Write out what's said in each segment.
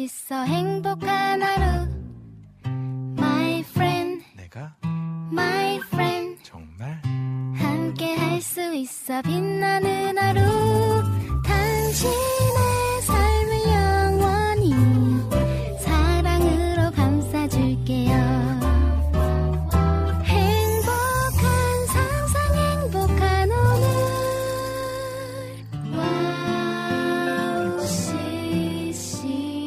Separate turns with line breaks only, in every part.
있어 행복한 하루 My friend
내가
My friend
정말
함께 할 수 있어 빛나는 하루 당신의 삶을 영원히 사랑으로 감싸줄게요 행복한 상상 행복한 오늘 와우 CC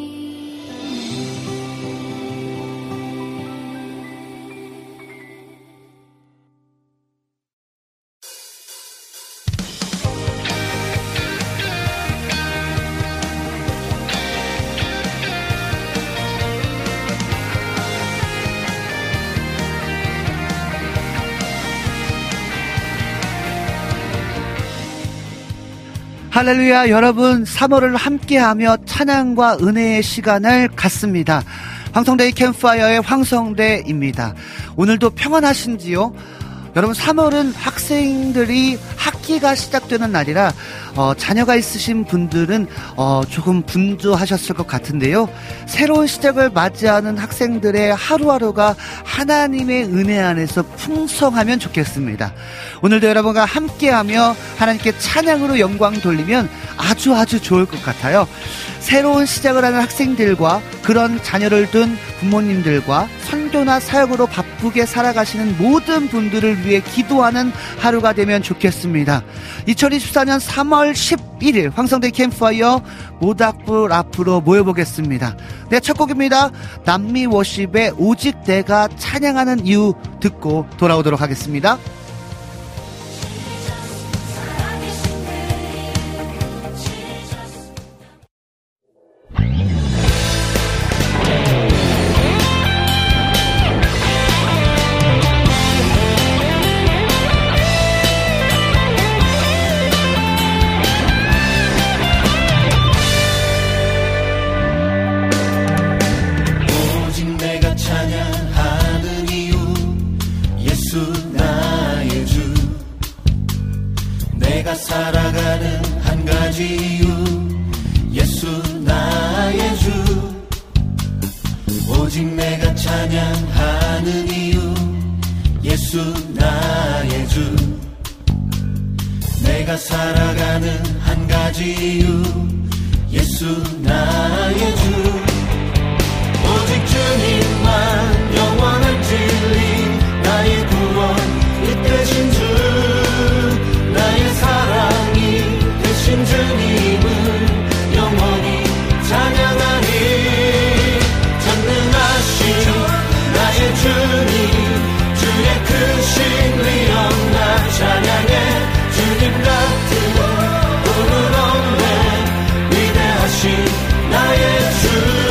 할렐루야. 여러분 3월을 함께하며 찬양과 은혜의 시간을 갖습니다. 황성대의 캠프파이어의 황성대입니다. 오늘도 평안하신지요? 여러분 3월은 학생들이 학기가 시작되는 날이라 자녀가 있으신 분들은 조금 분주하셨을 것 같은데요. 새로운 시작을 맞이하는 학생들의 하루하루가 하나님의 은혜 안에서 풍성하면 좋겠습니다. 오늘도 여러분과 함께하며 하나님께 찬양으로 영광 돌리면 아주 좋을 것 같아요. 새로운 시작을 하는 학생들과 그런 자녀를 둔 부모님들과 선교나 사역으로 바쁘게 살아가시는 모든 분들을 위해 기도하는 하루가 되면 좋겠습니다. 2024년 3월 11일 황성대 캠프파이어 모닥불 앞으로 모여보겠습니다. 네, 첫 곡입니다. 남미 워십의 오직 내가 찬양하는 이유 듣고 돌아오도록 하겠습니다.
살아가는 한 가지 이유 예수 나의 주 오직 내가 찬양하는 이유 예수 나의 주 내가 살아가는 한 가지 이유 예수 나의 주 오직 주님만 영원한 진리 나의 구원 이 되신 주 나의 사랑이 되신 주님을 영원히 찬양하니 전능하신 나의 주님 주의 크신 위엄 나 찬양해 주님 같은 분은 없네 위대하신 나의 주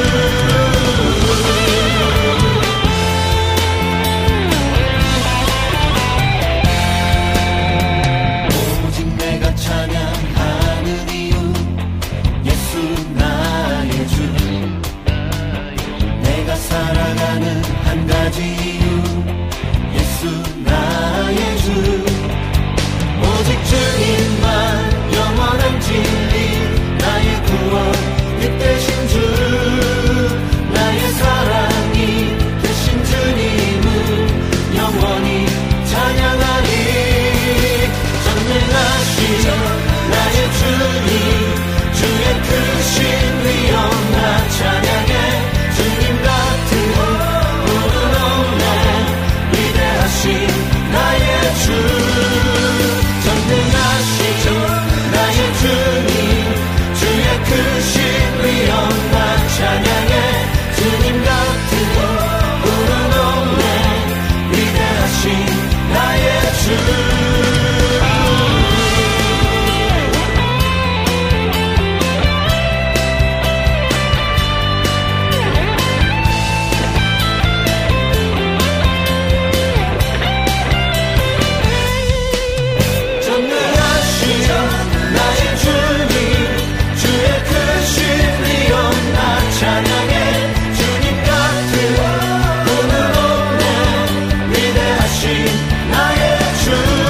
살아가는 한 가지 이유 예수 나의 주 오직 주님만 영원한 진리 나의 구원 이 되신 주 나의 사랑이 되신 주님을 영원히 찬양하리 전능하신 나의 주님 주의 크신 위엄 나 찬양해 주님 같은 분은 없네 위대하신 나의 주 전능하신 나의 주님 주의 크신 위엄 나 찬양해 주님 같은 분은 없네 위대하신 나의 주 나의 주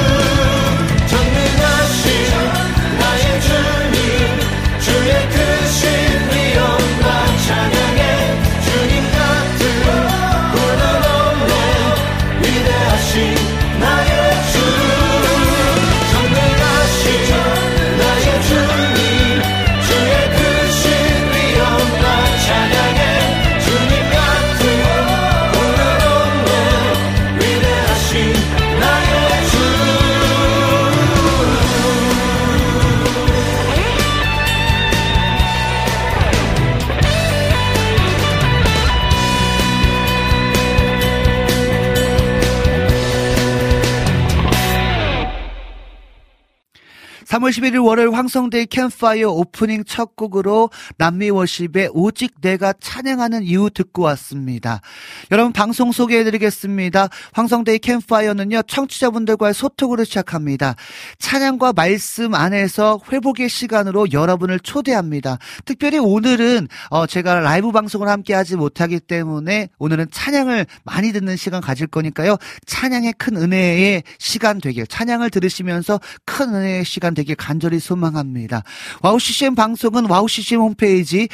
3월 11일 월요일 황성대의 캠파이어 오프닝 첫 곡으로 남미 워십의 오직 내가 찬양하는 이유 듣고 왔습니다. 여러분 방송 소개해드리겠습니다. 황성대의 캠파이어는요 청취자분들과의 소통으로 시작합니다. 찬양과 말씀 안에서 회복의 시간으로 여러분을 초대합니다. 특별히 오늘은 제가 라이브 방송을 함께 하지 못하기 때문에 오늘은 찬양을 많이 듣는 시간 가질 거니까요. 찬양의 큰 은혜의 시간 되길, 찬양을 들으시면서 큰 은혜의 시간 되길 간절히 소망합니다. 와우CCM 방송은 와우CCM 홈페이지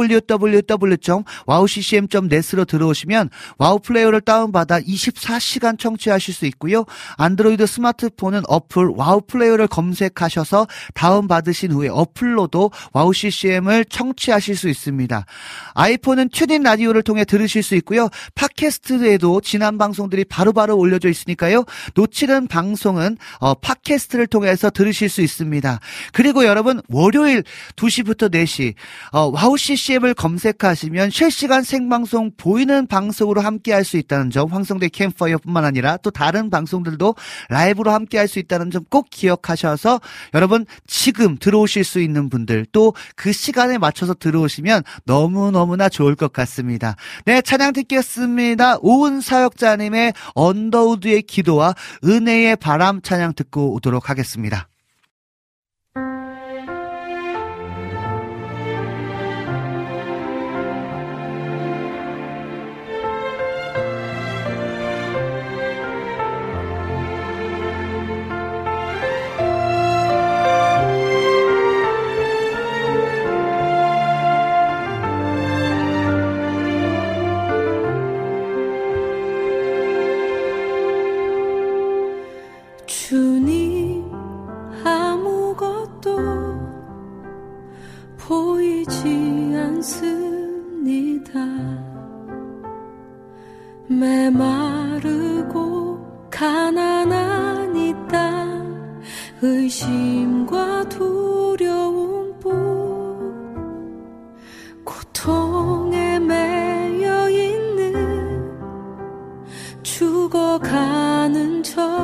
www.wowccm.net으로 들어오시면 와우 플레이어를 다운받아 24시간 청취하실 수 있고요. 안드로이드 스마트폰은 어플 와우 플레이어를 검색하셔서 다운받으신 후에 어플로도 와우CCM을 청취하실 수 있습니다. 아이폰은 튜닝 라디오를 통해 들으실 수 있고요. 팟캐스트에도 지난 방송들이 바로바로 올려져 있으니까요. 놓치는 방송은 팟캐스트를 통해서 들으실 수 있습니다. 그리고 여러분 월요일 2시부터 4시 와우CCM을 검색하시면 실시간 생방송 보이는 방송으로 함께할 수 있다는 점, 황성대 캠파이어뿐만 아니라 또 다른 방송들도 라이브로 함께할 수 있다는 점 꼭 기억하셔서 여러분 지금 들어오실 수 있는 분들 또 그 시간에 맞춰서 들어오시면 너무너무나 좋을 것 같습니다. 네, 찬양 듣겠습니다. 오은 사역자님의 언더우드의 기도와 은혜의 바람 찬양 듣고 오도록 하겠습니다.
주님 아무것도 보이지 않습니다. 메마르고 가난한 이 땅 의심과 두려움뿐 고통에 매여 있는 죽어가는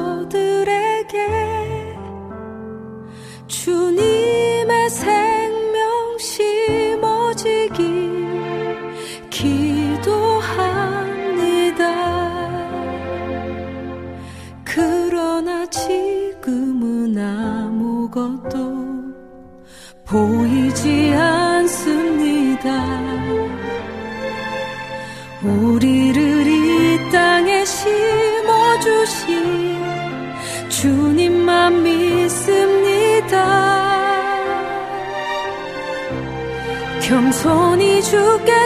저들에게 주님의 생명 심어지길 기도합니다. 그러나 지금은 아무것도 보이지 않습니다. 우리를 이 땅에 심어주신 주님만 믿습니다. 겸손히 주께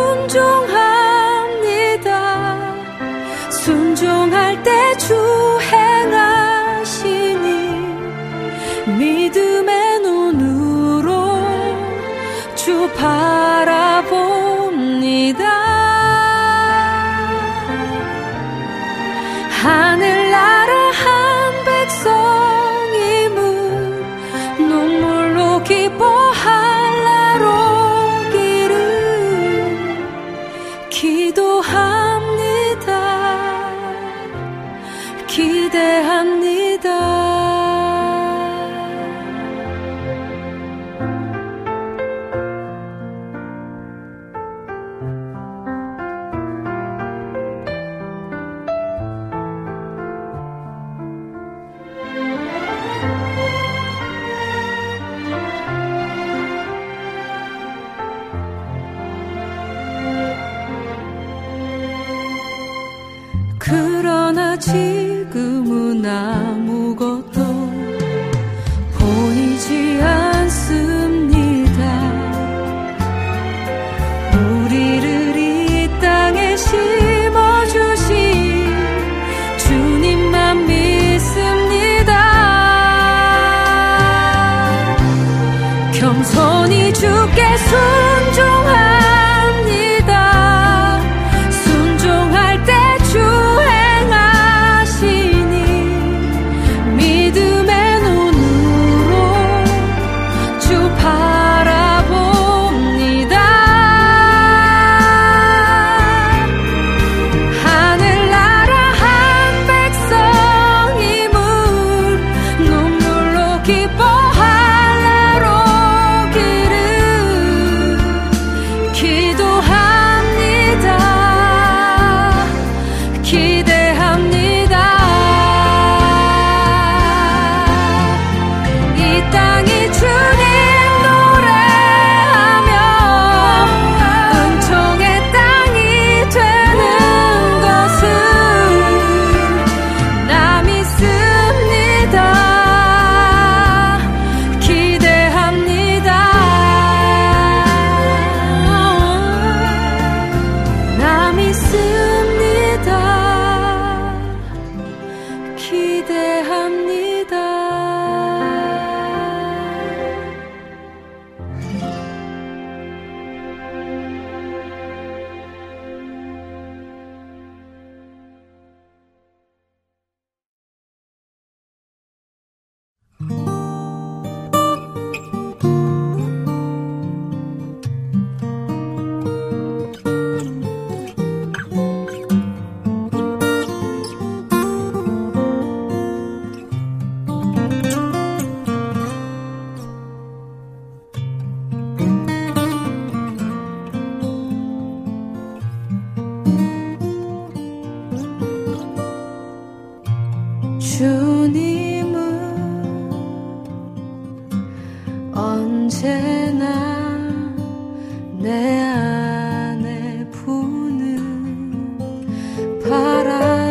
순종합니다. 순종할 때 주 행하시니 믿음의 눈으로 주 바라봅니다. 하늘나라 한 백성임은 눈물로 기뻐할 날 오기를 기도합니다. 기대합니다. 그러나 지금은 아무것도 보이지 않습니다. 우리를 이 땅에 심어주신 주님만 믿습니다. 겸손히 주께 순종합니다. 순종할 때 주 행하시니 기대합니다. 주님은 언제나 내 안에 부는 바람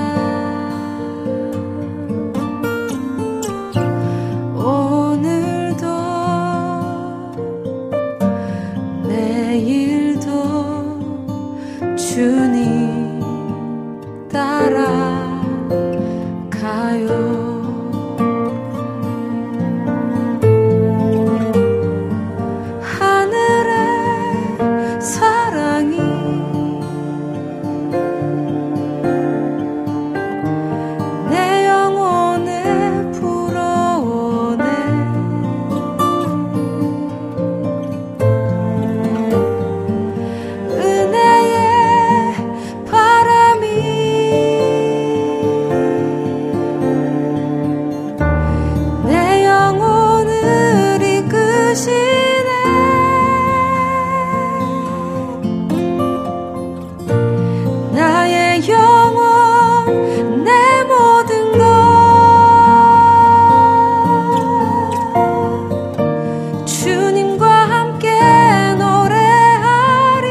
오늘도 내일도 주님 따라 하늘의 사랑이 내 영혼에 불어오네 은혜의 바람이 내 영혼을 이끄시네 나의 영혼 내 모든 것 주님과 함께 노래하리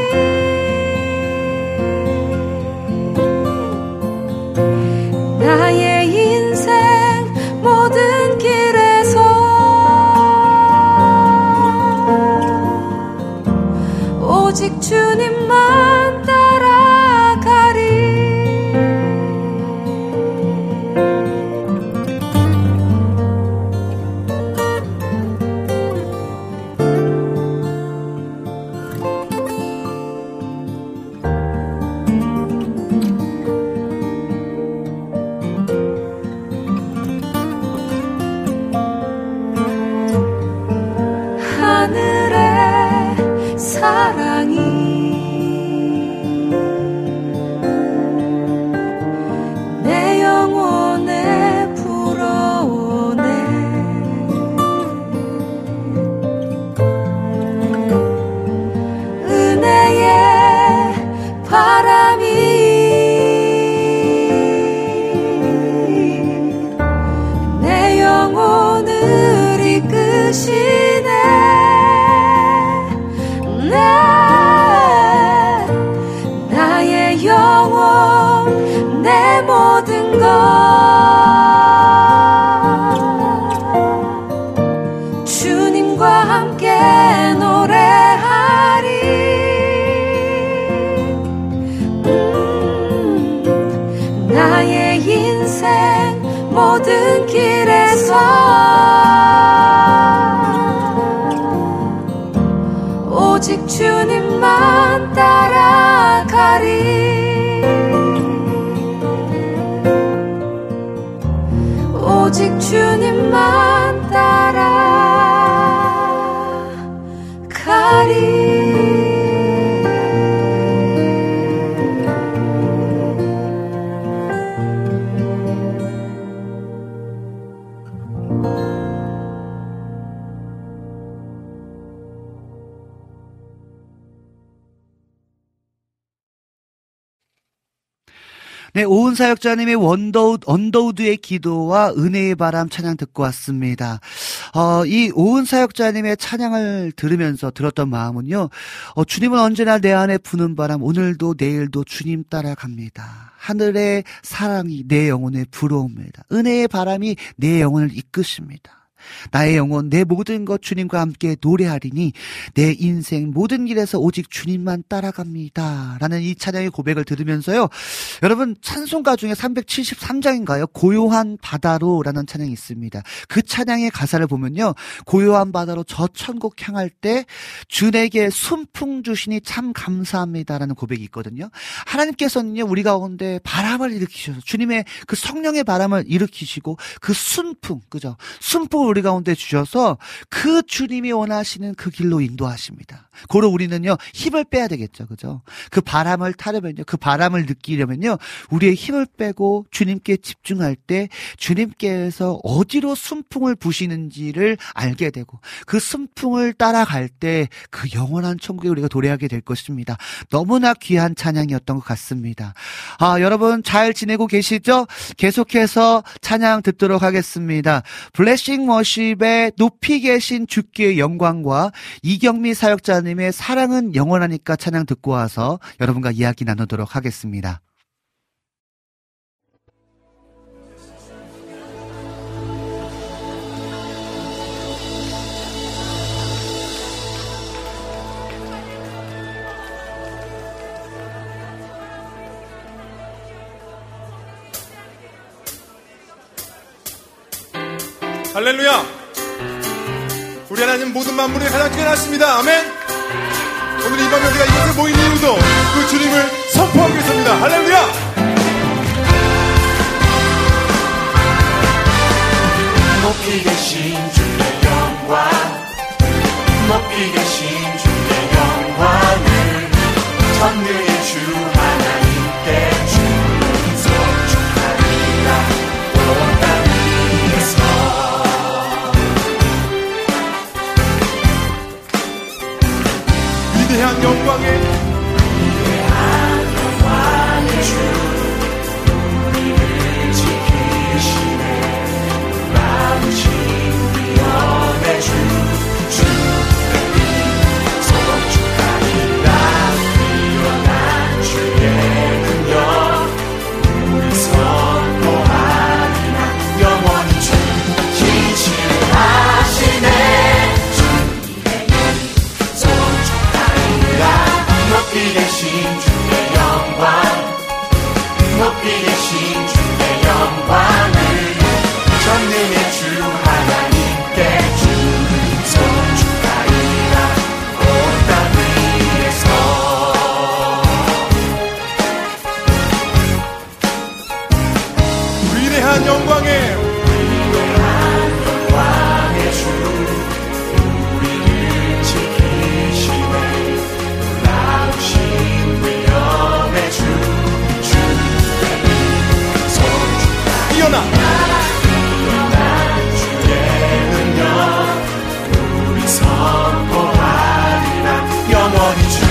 나의 인생 모든 길에서 오직 주님만 따라가리 하늘의 사랑이 내 영혼에 불어오네 은혜의 바람이 내 영혼을 이끄시네 나의 영혼 내 모든 것 주님과 함께 노래하리 나의 인생 모든 길에서 오직 주님만 따라가리 오직 주님만 따라가리
네, 오은 사역자님의 언더우드의 기도와 은혜의 바람 찬양 듣고 왔습니다. 이 오은 사역자님의 찬양을 들으면서 들었던 마음은요, 주님은 언제나 내 안에 부는 바람, 오늘도 내일도 주님 따라갑니다. 하늘의 사랑이 내 영혼에 불어옵니다. 은혜의 바람이 내 영혼을 이끄십니다. 나의 영혼 내 모든 것 주님과 함께 노래하리니 내 인생 모든 길에서 오직 주님만 따라갑니다. 라는 이 찬양의 고백을 들으면서요. 여러분 찬송가 중에 373장인가요? 고요한 바다로 라는 찬양이 있습니다. 그 찬양의 가사를 보면요. 고요한 바다로 저 천국 향할 때 주에게 순풍 주시니 참 감사합니다. 라는 고백이 있거든요. 하나님께서는요. 우리 가운데 바람을 일으키셔서 주님의 그 성령의 바람을 일으키시고 그 순풍, 그죠? 순풍을 우리 가운데 주셔서 그 주님이 원하시는 그 길로 인도하십니다. 고로 우리는요. 힘을 빼야 되겠죠. 그죠? 그 바람을 타려면요. 그 바람을 느끼려면요. 우리의 힘을 빼고 주님께 집중할 때 주님께서 어디로 순풍을 부시는지를 알게 되고 그 순풍을 따라갈 때 그 영원한 천국에 우리가 도래하게 될 것입니다. 너무나 귀한 찬양이었던 것 같습니다. 여러분 잘 지내고 계시죠? 계속해서 찬양 듣도록 하겠습니다. 블레싱 워십의 높이 계신 주께 영광과 이경미 사역자님의 사랑은 영원하니까 찬양 듣고 와서 여러분과 이야기 나누도록 하겠습니다.
할렐루야! 우리 하나님 모든 만물에 가장 뛰어나십니다. 아멘! 오늘 이 밤에 우리가 이곳에 모인 이유도 그 주님을 선포하기 위해서입니다. 할렐루야!
높이 계신 주의 영광, 높이 계신 주의 영광을 전능의 주 하나님께 주소 축하리라. 온 땅 위에서
위대한 영광의
주 우리를 지키시네. 놀라우신 위엄의 주 소동 축하리라. 일어난 주의 능력 우리 선포하리라. 영원히 주 지지하시네. 주님의 일 소동 축하리라. 높이 계신 주의 영광, 높이 계신 주의 영광을 전능의 주 하나님께 주소 축하리라. 온 땅 위에서
위대한 영광의
주 우리를 지키시네. 놀라우신 위엄의 주
뛰어나
주의 능력 우리 선포하리라. 영원히 주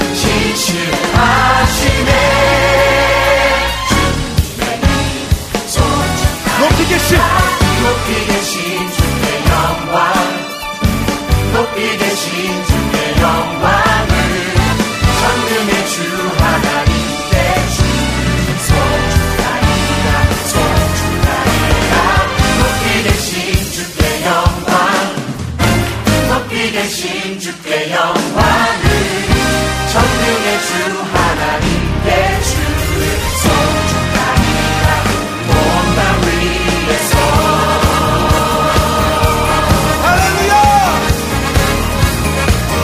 지시하시네.
높이 계신
높이 계신 주의 영광, 높이 계신 주의 영광을 전능의 주 하나님께 주소 축하리라. 높이 계신 주께 영광, 높이 계신 주께 영광을 전능의 주 하나님께 주소 축하리라. 온 땅 위에서
할렐루야!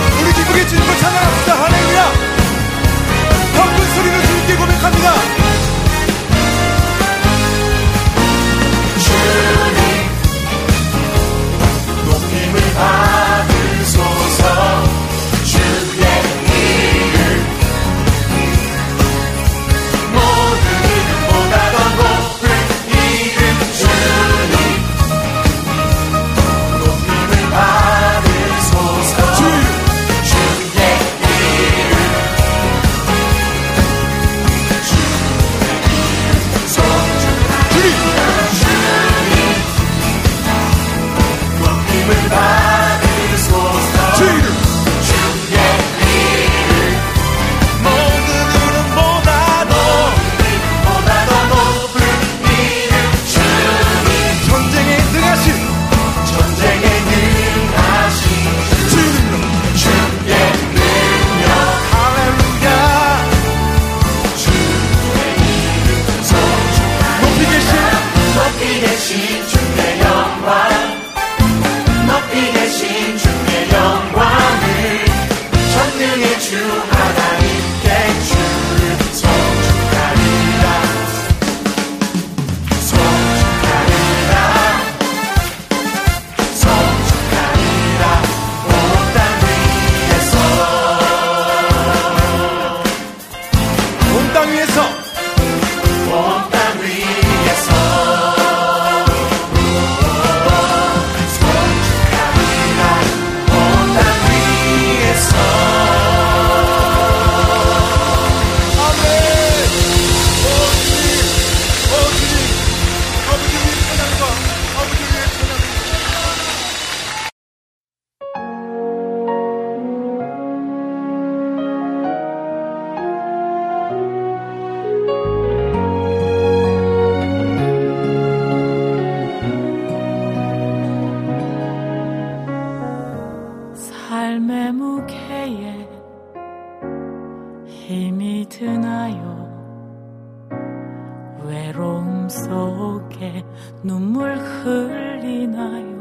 눈물 흘리나요?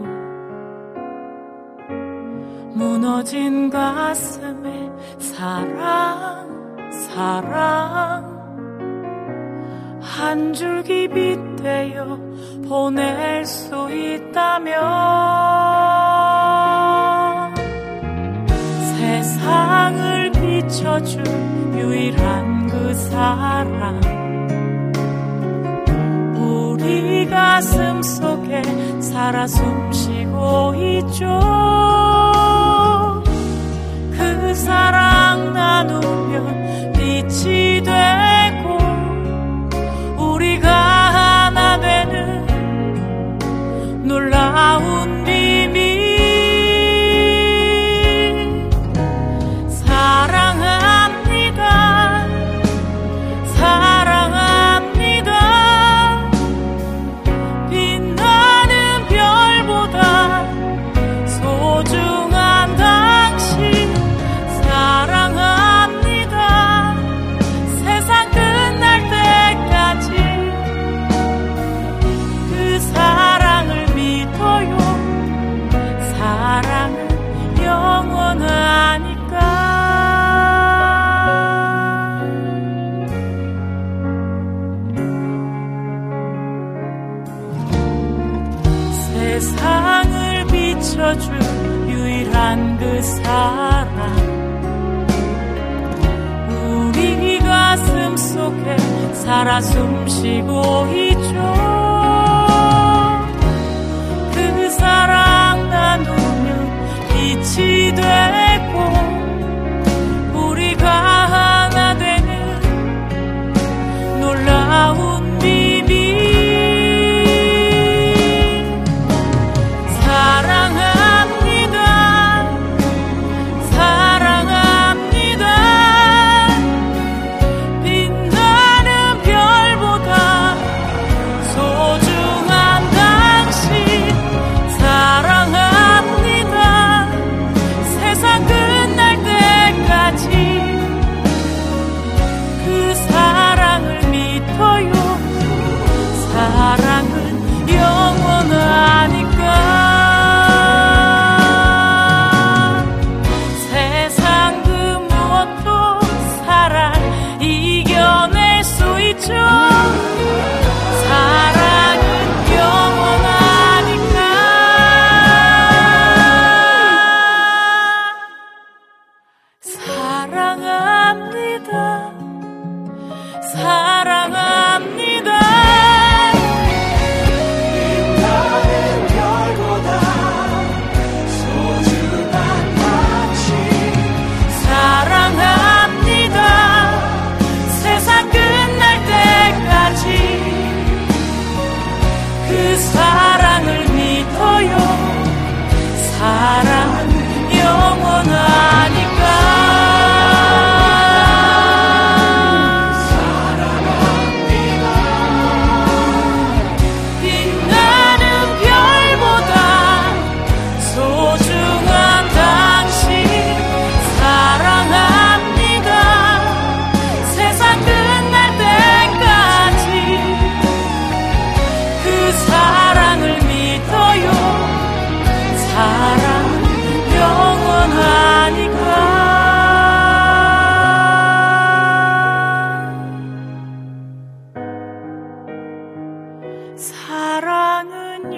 무너진 가슴에 사랑 한 줄기 빗대어 보낼 수 있다면 세상을 비춰줄 유일한 그 사랑 우리 가슴 속에 살아 숨쉬고 있죠. 그 사랑 나누면 빛이 되고 우리가 하나 되는 놀라운 비밀 사랑합니다 사랑합니다 빛나는 별보다 소중한 당신 사랑합니다 세상 끝날 때까지 그 사랑을 믿어요 사랑은 영원하니까 세상을 비춰줄 유일한 그 사랑 우리 가슴 속에 살아 숨쉬고 있죠. 그 사랑 나누면 빛이 되고 우리가 하나 되는 놀라운 비밀 사랑합니다 사랑합니다 빛나는 별보다 소중한 당신 사랑합니다 세상 끝날 때까지 그 사랑을 믿어요 사랑은 영원하니까 세상 그 무엇도 사랑 이겨낼 수 있죠. 사랑은 영원하니까 사랑합니다 사랑합니다 빛나는 별보다 소중한 당신 사랑합니다 세상 끝날 때까지 그 사랑을 믿어요 사랑은 영원하니까 빛나는 별보다 소중한 당신 사랑합니다 세상 끝날 때까지 그 사랑을 믿어요 사랑은 영원하니까 사랑은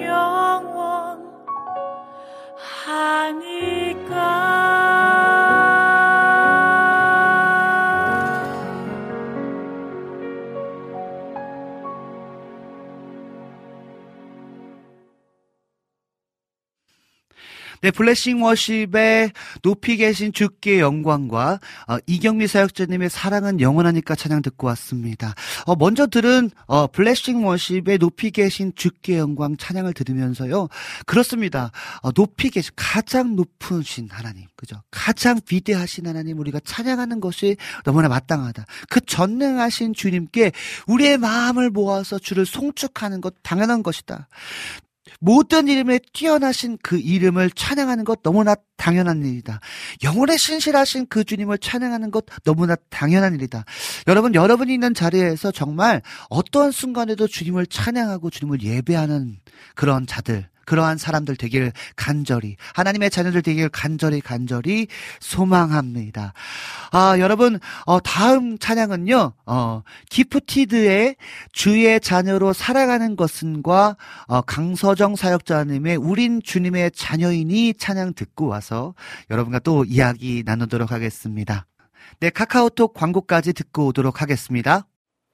네, 블레싱 워십의 높이 계신 주께 영광과 이경미 사역자님의 사랑은 영원하니까 찬양 듣고 왔습니다. 먼저 들은 블레싱 워십의 높이 계신 주께 영광 찬양을 들으면서요. 그렇습니다. 높이 계신 가장 높으신 하나님, 그죠? 가장 위대하신 하나님 우리가 찬양하는 것이 너무나 마땅하다. 그 전능하신 주님께 우리의 마음을 모아서 주를 송축하는 것 당연한 것이다. 모든 이름에 뛰어나신 그 이름을 찬양하는 것 너무나 당연한 일이다. 영혼에 신실하신 그 주님을 찬양하는 것 너무나 당연한 일이다. 여러분, 여러분이 있는 자리에서 정말 어떠한 순간에도 주님을 찬양하고 주님을 예배하는 그런 자들, 그러한 사람들 되길 간절히, 하나님의 자녀들 되길 간절히 소망합니다. 여러분, 다음 찬양은요, 기프티드의 주의 자녀로 살아가는 것은과 강서정 사역자님의 우린 주님의 자녀이니 찬양 듣고 와서 여러분과 또 이야기 나누도록 하겠습니다. 네, 카카오톡 광고까지 듣고 오도록 하겠습니다.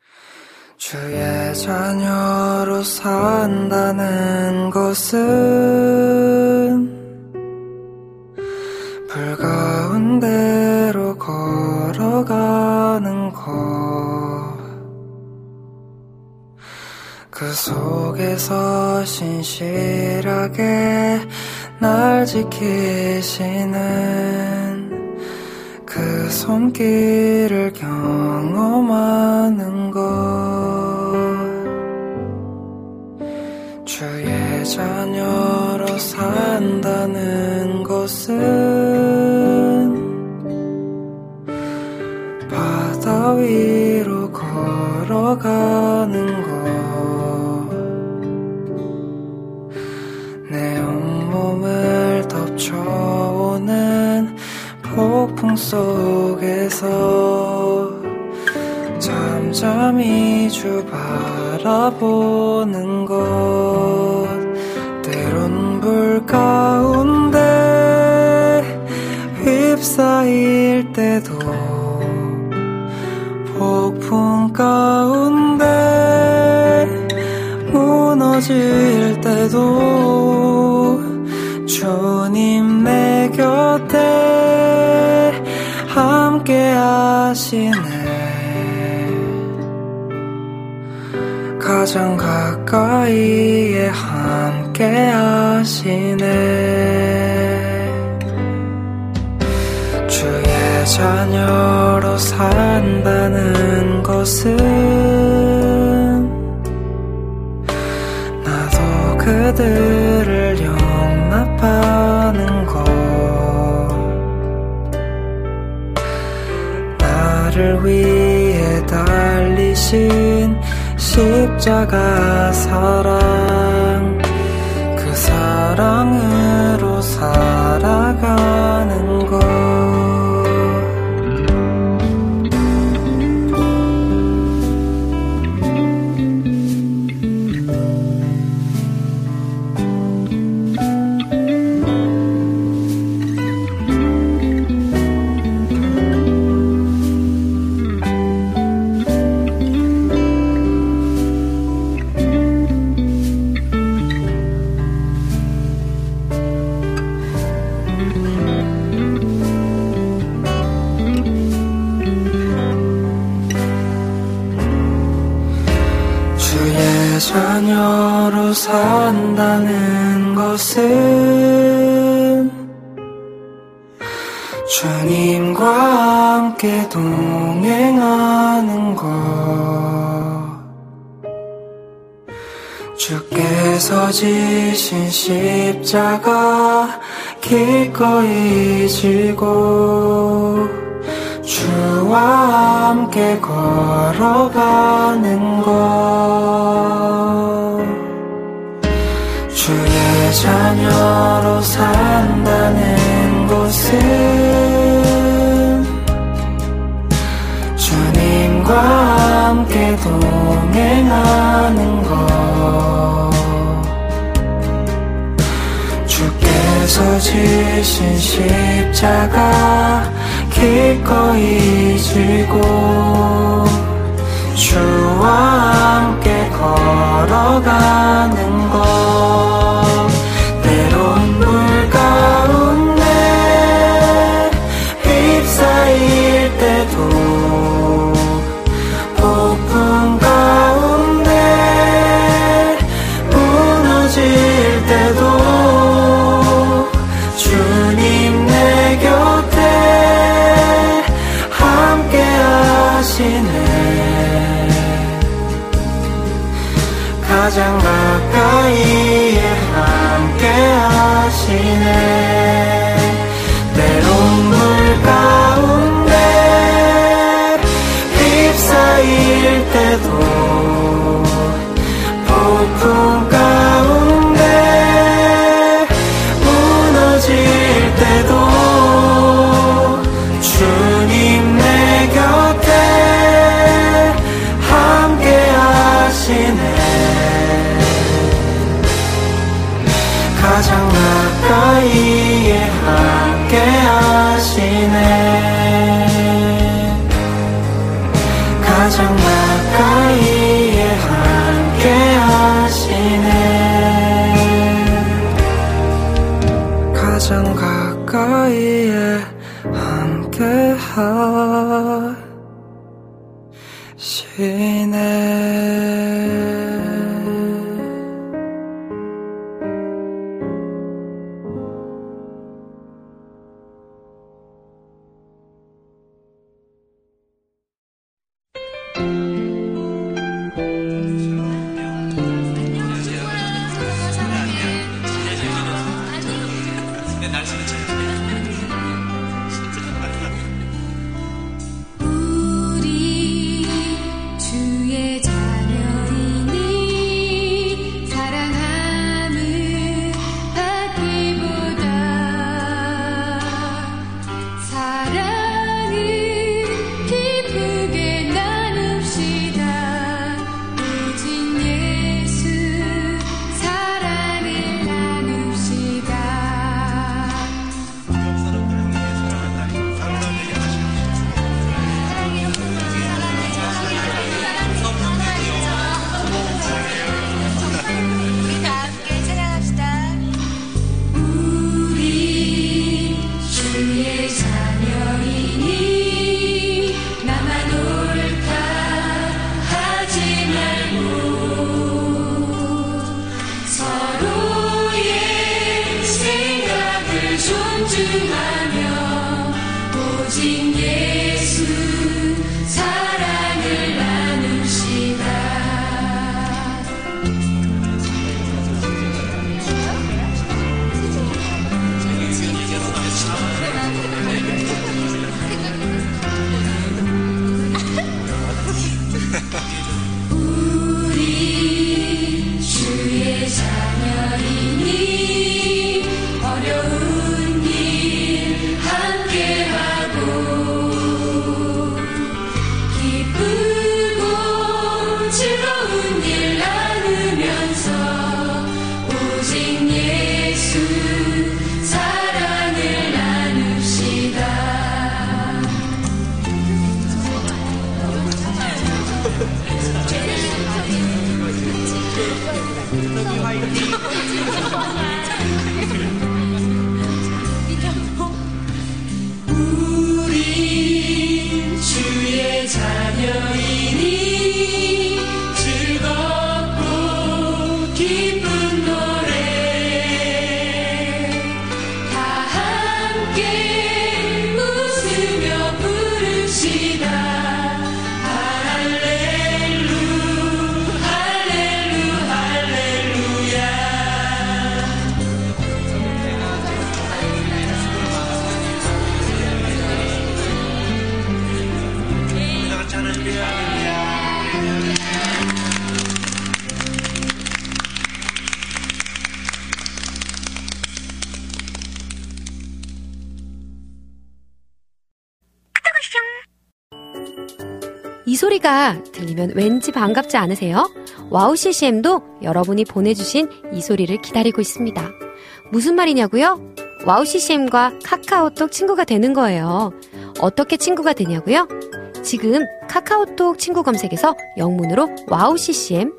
주의 자녀로 산다는 것은 불 가운데로 걸어가는 것, 그 속에서 신실하게 날 지키시는 그 손길을 경험하는 것, 주의 자녀로 산다는 것은 바다 위로 걸어가는 것, 내 온몸을 덮쳐오는 폭풍 속에서 잠잠히 주 바라보는 것, 때론 불 가운데 휩싸일 때도, 폭풍 가운데 무너질 때도 주님 내 곁에 함께 하시네. 가장 가까이에 함께 하시네. 주의 자녀로 산다는 것은 나도 그들을 용납하는 것, 나를 위해 달리신 십자가 사랑, 그 사랑으로 살아가는 것, 자녀로 산다는 것은 주님과 함께 동행하는 것, 주께서 지신 십자가 기꺼이 지고 주와 함께 걸어가는 것, 주의 자녀로 산다는 것은 주님과 함께 동행하는 것, 주께서 지신 십자가 기꺼이 지고 주와 함께 걸어가는 것, 때론 물 가운데 휩싸일 때도, 폭풍 가운데 무너질 때도 주님 내 곁에 함께 하시네. 가장 가까이에 가장 가까이에 함께 하시네 가장 가까이에 함께 하시네 가장 가까이에 함께 하시네
우리 주의 자녀이니 사랑함을 받기보다 사랑을 기쁘게 나눕시다. 오직 예수 사랑을 나눕시다. 우리 주의 자녀이니 나만 옳다 하지 말고 서로의 생각을 존중하며 오직 예수 사랑을 나눕시다. 우리 주의 자녀이니 어려운 일 함께하고 기쁘고 즐거운 일 나누면서 오직 예수 사랑을 나눕시다. 우리 주의 자녀이니 즐겁고 기쁜 노래 다 함께 웃으며 부릅시다. 할렐루 할렐루 할렐루야.
이 소리가 들리면 왠지 반갑지 않으세요? 와우 CCM도 여러분이 보내주신 이 소리를 기다리고 있습니다. 무슨 말이냐고요? 와우 CCM과 카카오톡 친구가 되는 거예요. 어떻게 친구가 되냐고요? 지금 카카오톡 친구 검색에서 영문으로 와우 CCM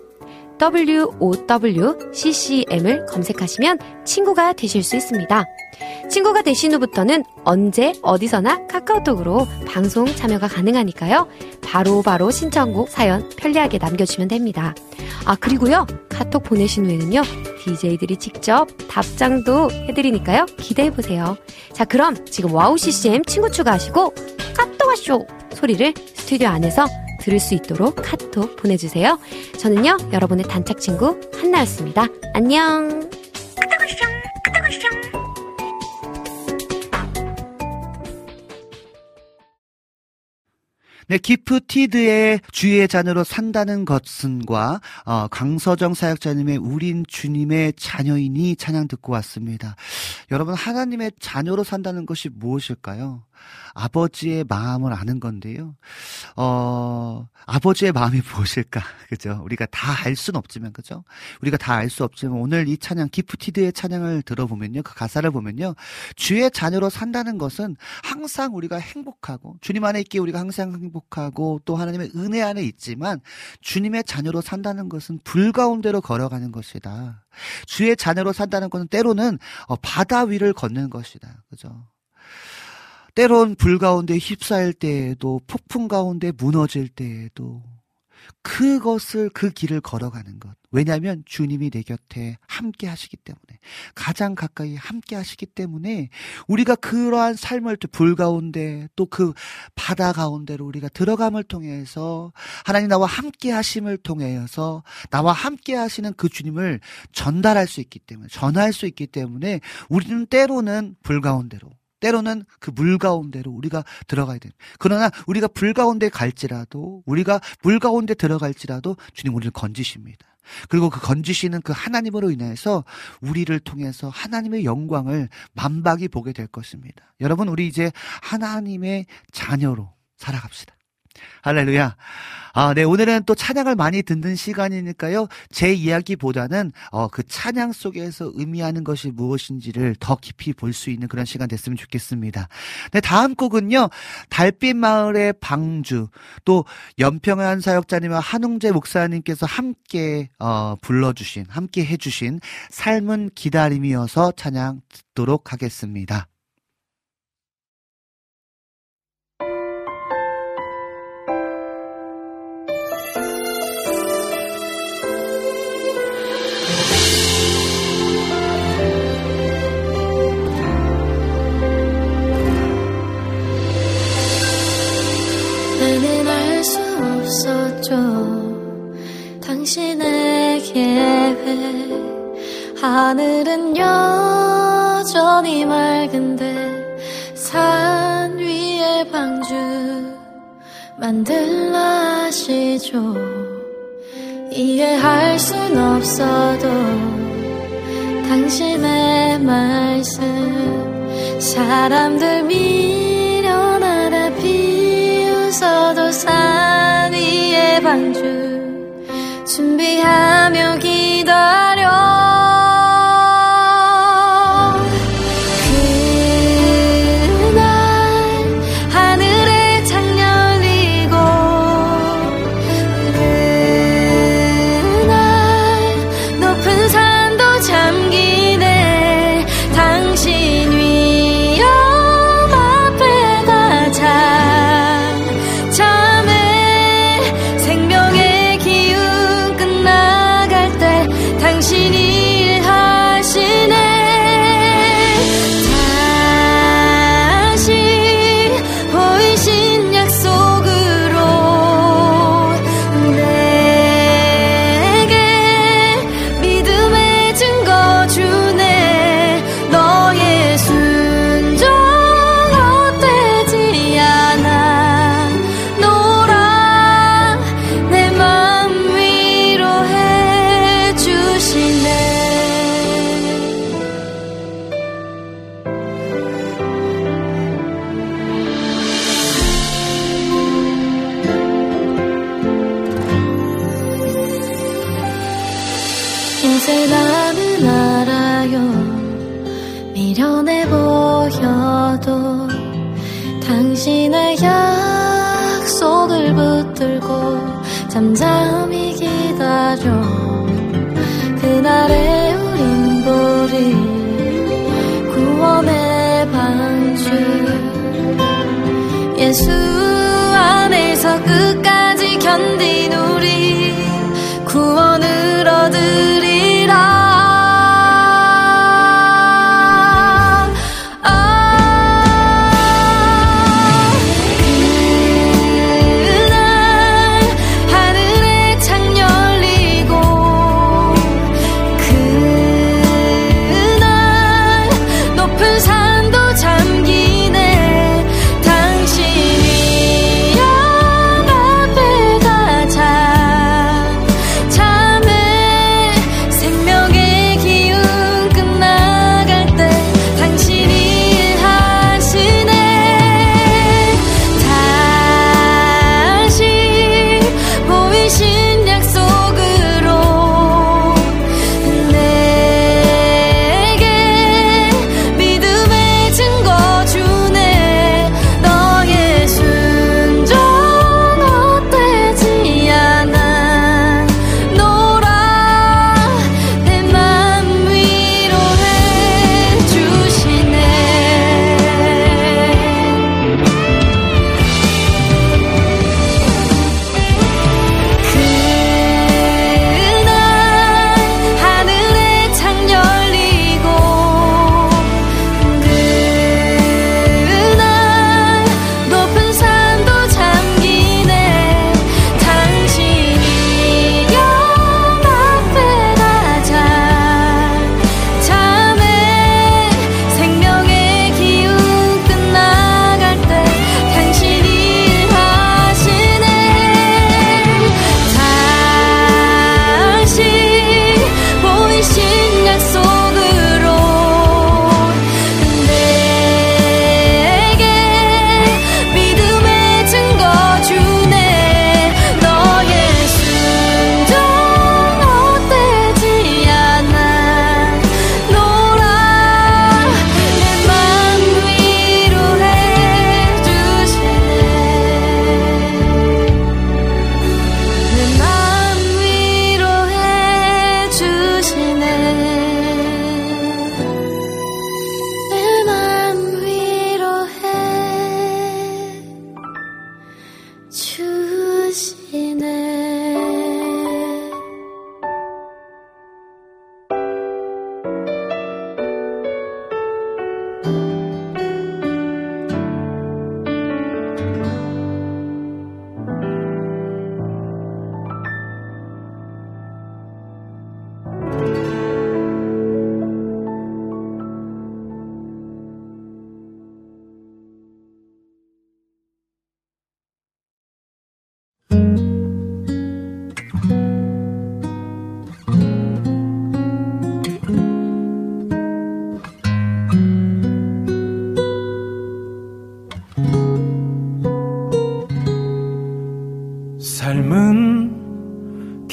WOWCCM을 검색하시면 친구가 되실 수 있습니다. 친구가 되신 후부터는 언제 어디서나 카카오톡으로 방송 참여가 가능하니까요. 바로바로 신청곡 사연 편리하게 남겨주시면 됩니다. 아, 그리고요, 카톡 보내신 후에는요, DJ들이 직접 답장도 해드리니까요, 기대해보세요. 자, 그럼 지금 와우 CCM 친구 추가하시고 카톡 와쇼 소리를 스튜디오 안에서 들을 수 있도록 카톡 보내주세요. 저는요, 여러분의 단짝 친구 한나였습니다. 안녕.
네, 기프티드의 주의 자녀로 산다는 것은과 강서정 사역자님의 우린 주님의 자녀이니 찬양 듣고 왔습니다. 여러분, 하나님의 자녀로 산다는 것이 무엇일까요? 아버지의 마음을 아는 건데요. 아버지의 마음이 무엇일까? 그죠? 우리가 다 알 수는 없지만, 그죠? 우리가 다 알 수 없지만, 오늘 이 찬양, 기프티드의 찬양을 들어보면요. 그 가사를 보면요. 주의 자녀로 산다는 것은 항상 우리가 행복하고, 주님 안에 있기에 우리가 항상 행복하고, 또 하나님의 은혜 안에 있지만, 주님의 자녀로 산다는 것은 불 가운데로 걸어가는 것이다. 주의 자녀로 산다는 것은 때로는 바다 위를 걷는 것이다. 그죠? 때론 불 가운데 휩싸일 때에도, 폭풍 가운데 무너질 때에도 그 길을 걸어가는 것. 왜냐하면 주님이 내 곁에 함께 하시기 때문에, 가장 가까이 함께 하시기 때문에 우리가 그러한 삶을 불 가운데 또 그 바다 가운데로 우리가 들어감을 통해서 하나님 나와 함께 하심을 통해서 나와 함께 하시는 그 주님을 전달할 수 있기 때문에, 전할 수 있기 때문에 우리는 때로는 불 가운데로, 때로는 그 물 가운데로 우리가 들어가야 됩니다. 그러나 우리가 불 가운데 갈지라도, 우리가 물 가운데 들어갈지라도 주님 우리를 건지십니다. 그리고 그 건지시는 그 하나님으로 인해서 우리를 통해서 하나님의 영광을 만박이 보게 될 것입니다. 여러분, 우리 이제 하나님의 자녀로 살아갑시다. 할렐루야. 네, 오늘은 또 찬양을 많이 듣는 시간이니까요. 제 이야기보다는 그 찬양 속에서 의미하는 것이 무엇인지를 더 깊이 볼 수 있는 그런 시간 됐으면 좋겠습니다. 네, 다음 곡은요. 달빛 마을의 방주, 또 연평안 사역자님과 한웅재 목사님께서 함께 불러주신, 함께 해주신 삶은 기다림이어서 찬양 듣도록 하겠습니다.
나는 알 수 없었죠. 당신의 계획. 하늘은 여전히 맑은데 산 위에 방주 만들라 하시죠. 이해할 순 없어도 당신의 말씀, 사람들 미련하다 비웃어도 산 위에 방주 준비하며 기다려. 나는 알아요. 미련해 보여도 당신의 약속을 붙들고 잠잠히 기다려. 그날의 우린 보리 구원의 방주 예수 안에서 끝까지 견딘 우리 구원을 얻으리라.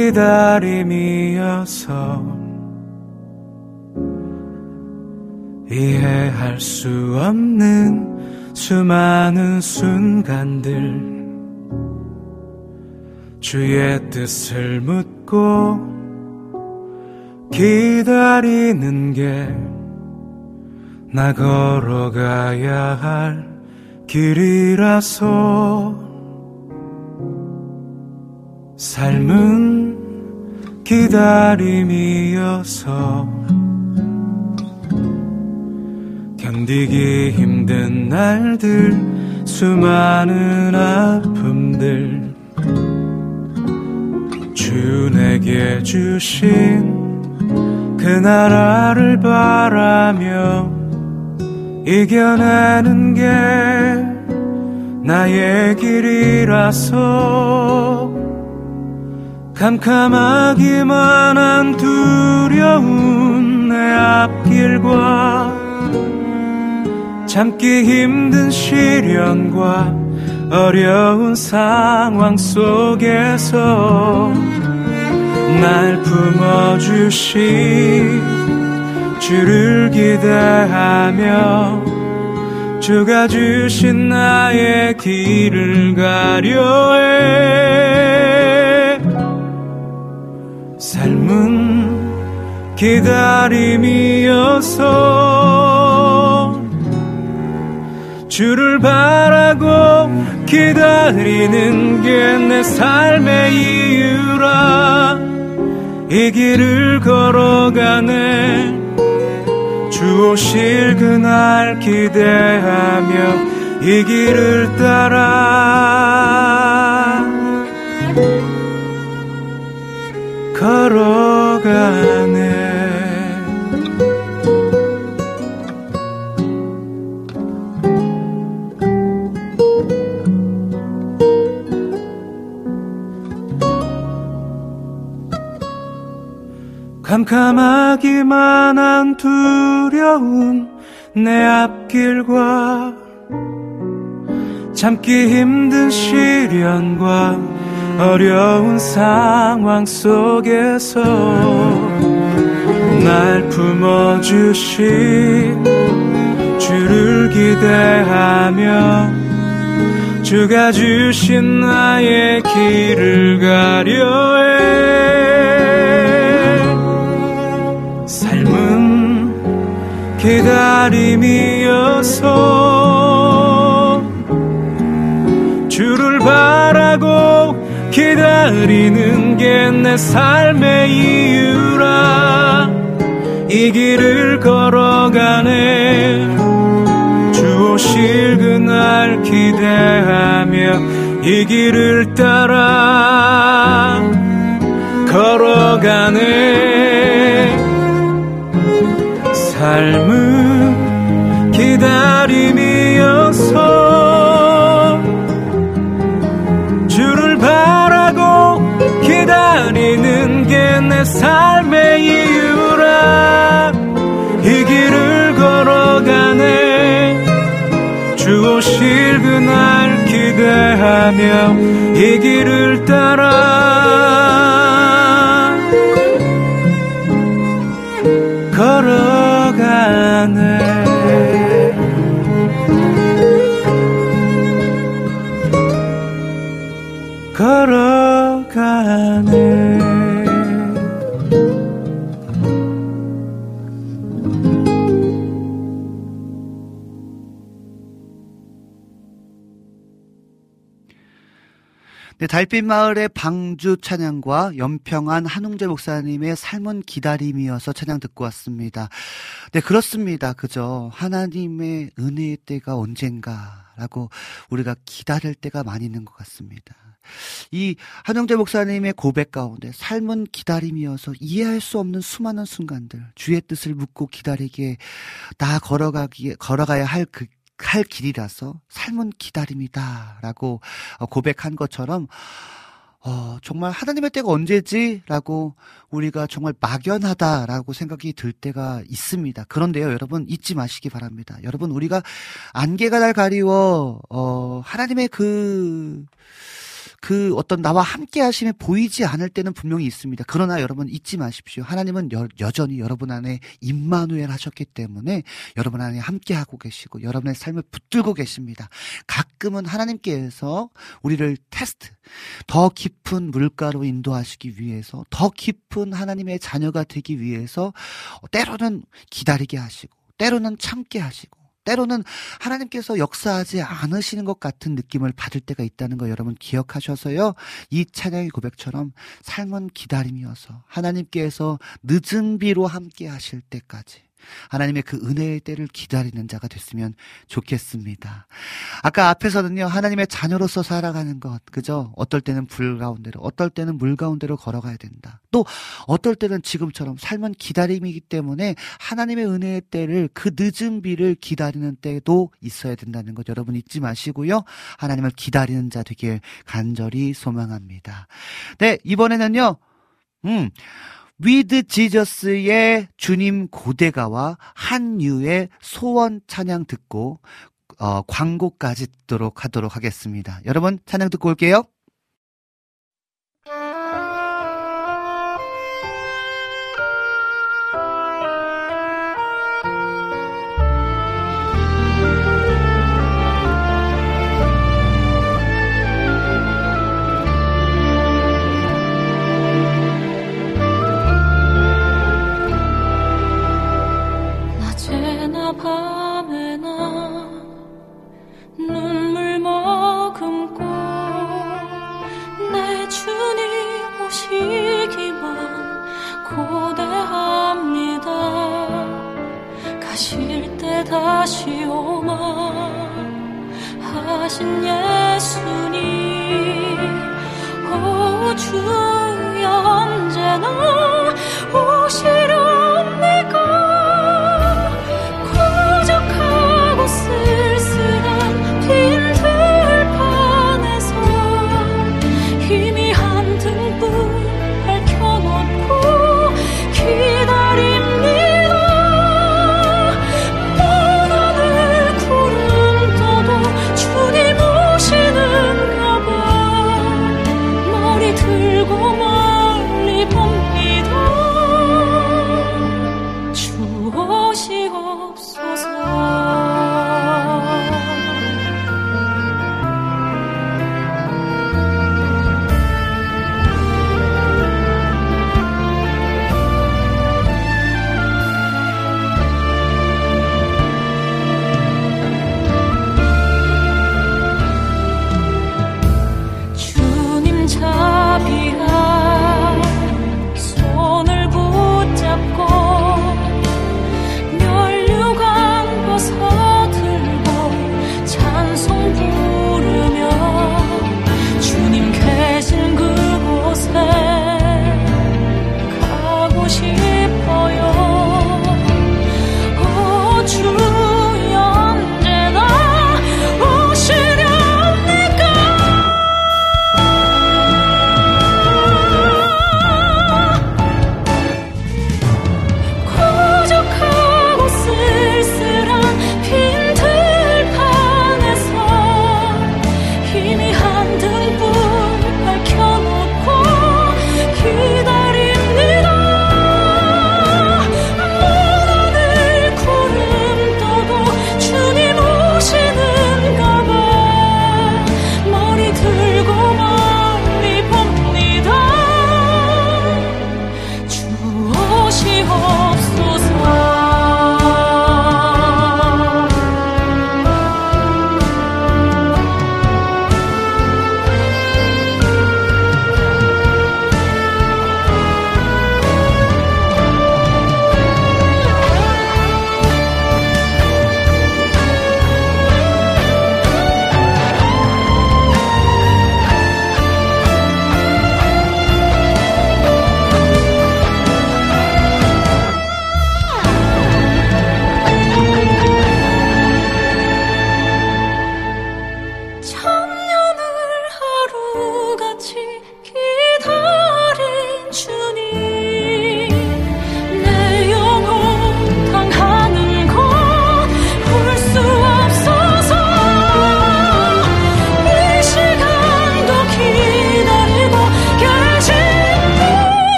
기다림이어서 이해할 수 없는 수많은 순간들 주의 뜻을 묻고 기다리는 게 나 걸어가야 할 길이라서 삶은 기다림이어서 견디기 힘든 날들 수많은 아픔들 주 내게 주신 그 나라를 바라며 이겨내는 게 나의 길이라서 캄캄하기만 한 두려운 내 앞길과 참기 힘든 시련과 어려운 상황 속에서 날 품어주신 주를 기대하며 주가 주신 나의 길을 가려해 삶은 기다림이어서 주를 바라고 기다리는 게 내 삶의 이유라 이 길을 걸어가네 주 오실 그날 기대하며 이 길을 따라 걸어가네 캄캄하기만 한 두려운 내 앞길과 참기 힘든 시련과 어려운 상황 속에서 날 품어주신 주를 기대하며 주가 주신 나의 길을 가려해 삶은 기다림이어서 주를 바라고 기다리는 게 내 삶의 이유라 이 길을 걸어가네 주 오실 그날 기대하며 이 길을 따라 걸어가네 삶은 기다림이어서 주를 바라고 기다리는 게 내 삶의 이유라 이 길을 걸어가네 주 오실 그날 기대하며 이 길을 따라 걸어가네 걸어가네
네, 달빛마을의 방주 찬양과 연평안 한웅재 목사님의 삶은 기다림이어서 찬양 듣고 왔습니다. 네, 그렇습니다. 그죠? 하나님의 은혜의 때가 언젠가라고 우리가 기다릴 때가 많이 있는 것 같습니다. 이 한웅재 목사님의 고백 가운데 삶은 기다림이어서 이해할 수 없는 수많은 순간들, 주의 뜻을 묻고 기다리기에 나 걸어가야 할 길이라서 삶은 기다림이다라고 고백한 것처럼 정말 하나님의 때가 언제지? 라고 우리가 정말 막연하다라고 생각이 들 때가 있습니다. 그런데요, 여러분 잊지 마시기 바랍니다. 여러분, 우리가 안개가 날 가리워 하나님의 그 그 어떤 나와 함께 하심이 보이지 않을 때는 분명히 있습니다. 그러나 여러분 잊지 마십시오. 하나님은 여전히 여러분 안에 임마누엘 하셨기 때문에 여러분 안에 함께 하고 계시고 여러분의 삶을 붙들고 계십니다. 가끔은 하나님께서 우리를 테스트, 더 깊은 물가로 인도하시기 위해서, 더 깊은 하나님의 자녀가 되기 위해서 때로는 기다리게 하시고 때로는 참게 하시고 때로는 하나님께서 역사하지 않으시는 것 같은 느낌을 받을 때가 있다는 거 여러분 기억하셔서요. 이 찬양의 고백처럼 삶은 기다림이어서 하나님께서 늦은 비로 함께 하실 때까지 하나님의 그 은혜의 때를 기다리는 자가 됐으면 좋겠습니다. 아까 앞에서는요, 하나님의 자녀로서 살아가는 것, 그죠? 어떨 때는 불 가운데로, 어떨 때는 물 가운데로 걸어가야 된다. 또 어떨 때는 지금처럼 삶은 기다림이기 때문에 하나님의 은혜의 때를, 그 늦은 비를 기다리는 때도 있어야 된다는 것 여러분 잊지 마시고요. 하나님을 기다리는 자 되길 간절히 소망합니다. 네, 이번에는요, 위드 지저스의 주님 고대가와 한유의 소원 찬양 듣고 광고까지 듣도록 하도록 하겠습니다. 여러분 찬양 듣고 올게요.
밤에나 눈물 머금고 내 주님 오시기만 고대합니다. 가실 때 다시 오마 하신 예수님, 오 주여 언제나 오시렵니까? 쓸쓸한 빈 들판에서 희미한 등불 밝혀놓고 기다립니다. 먼 하늘 구름 떠도 주님 오시는가 봐. 머리 들고 멀리 봅니다.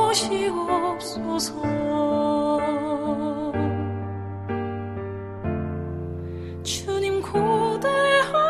주시옵소서. 주님 고대합니다.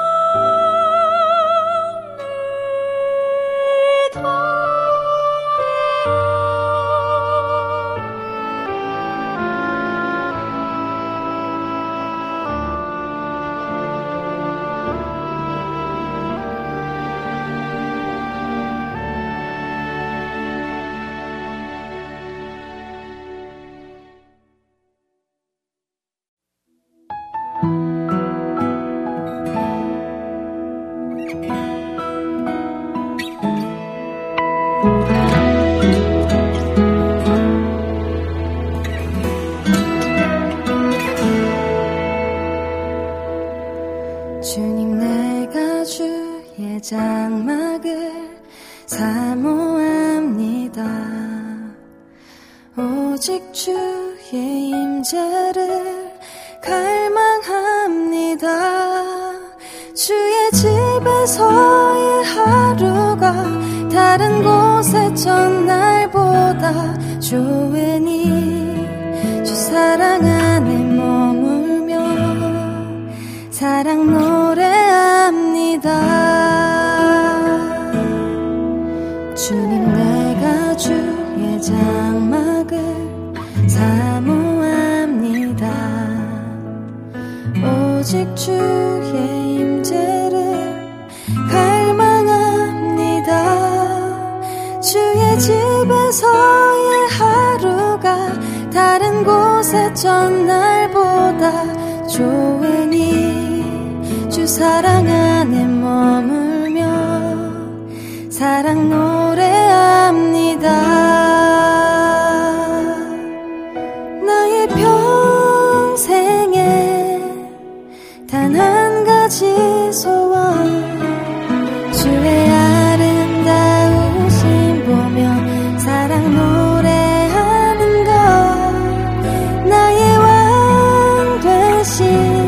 주님 내가 주의 장막을 사모합니다. 오직 주의 임재를 갈망합니다. 주의 집에서의 하루가 다른 곳의 전날보다 좋으니 주 사랑 안에 머물며 사랑 노래합니다. 주님 내가 주의 장막을 사모합니다. 오직 주의 임재를 갈망합니다. 주의 집에서의 하루가 다른 곳의 전날보다 좋으니 주 사랑 안에 머물며 사랑 노래합니다. 나의 평생에 단 한 가지 소원 주의 아름다우심 보며 사랑 노래하는 것 나의 왕 되신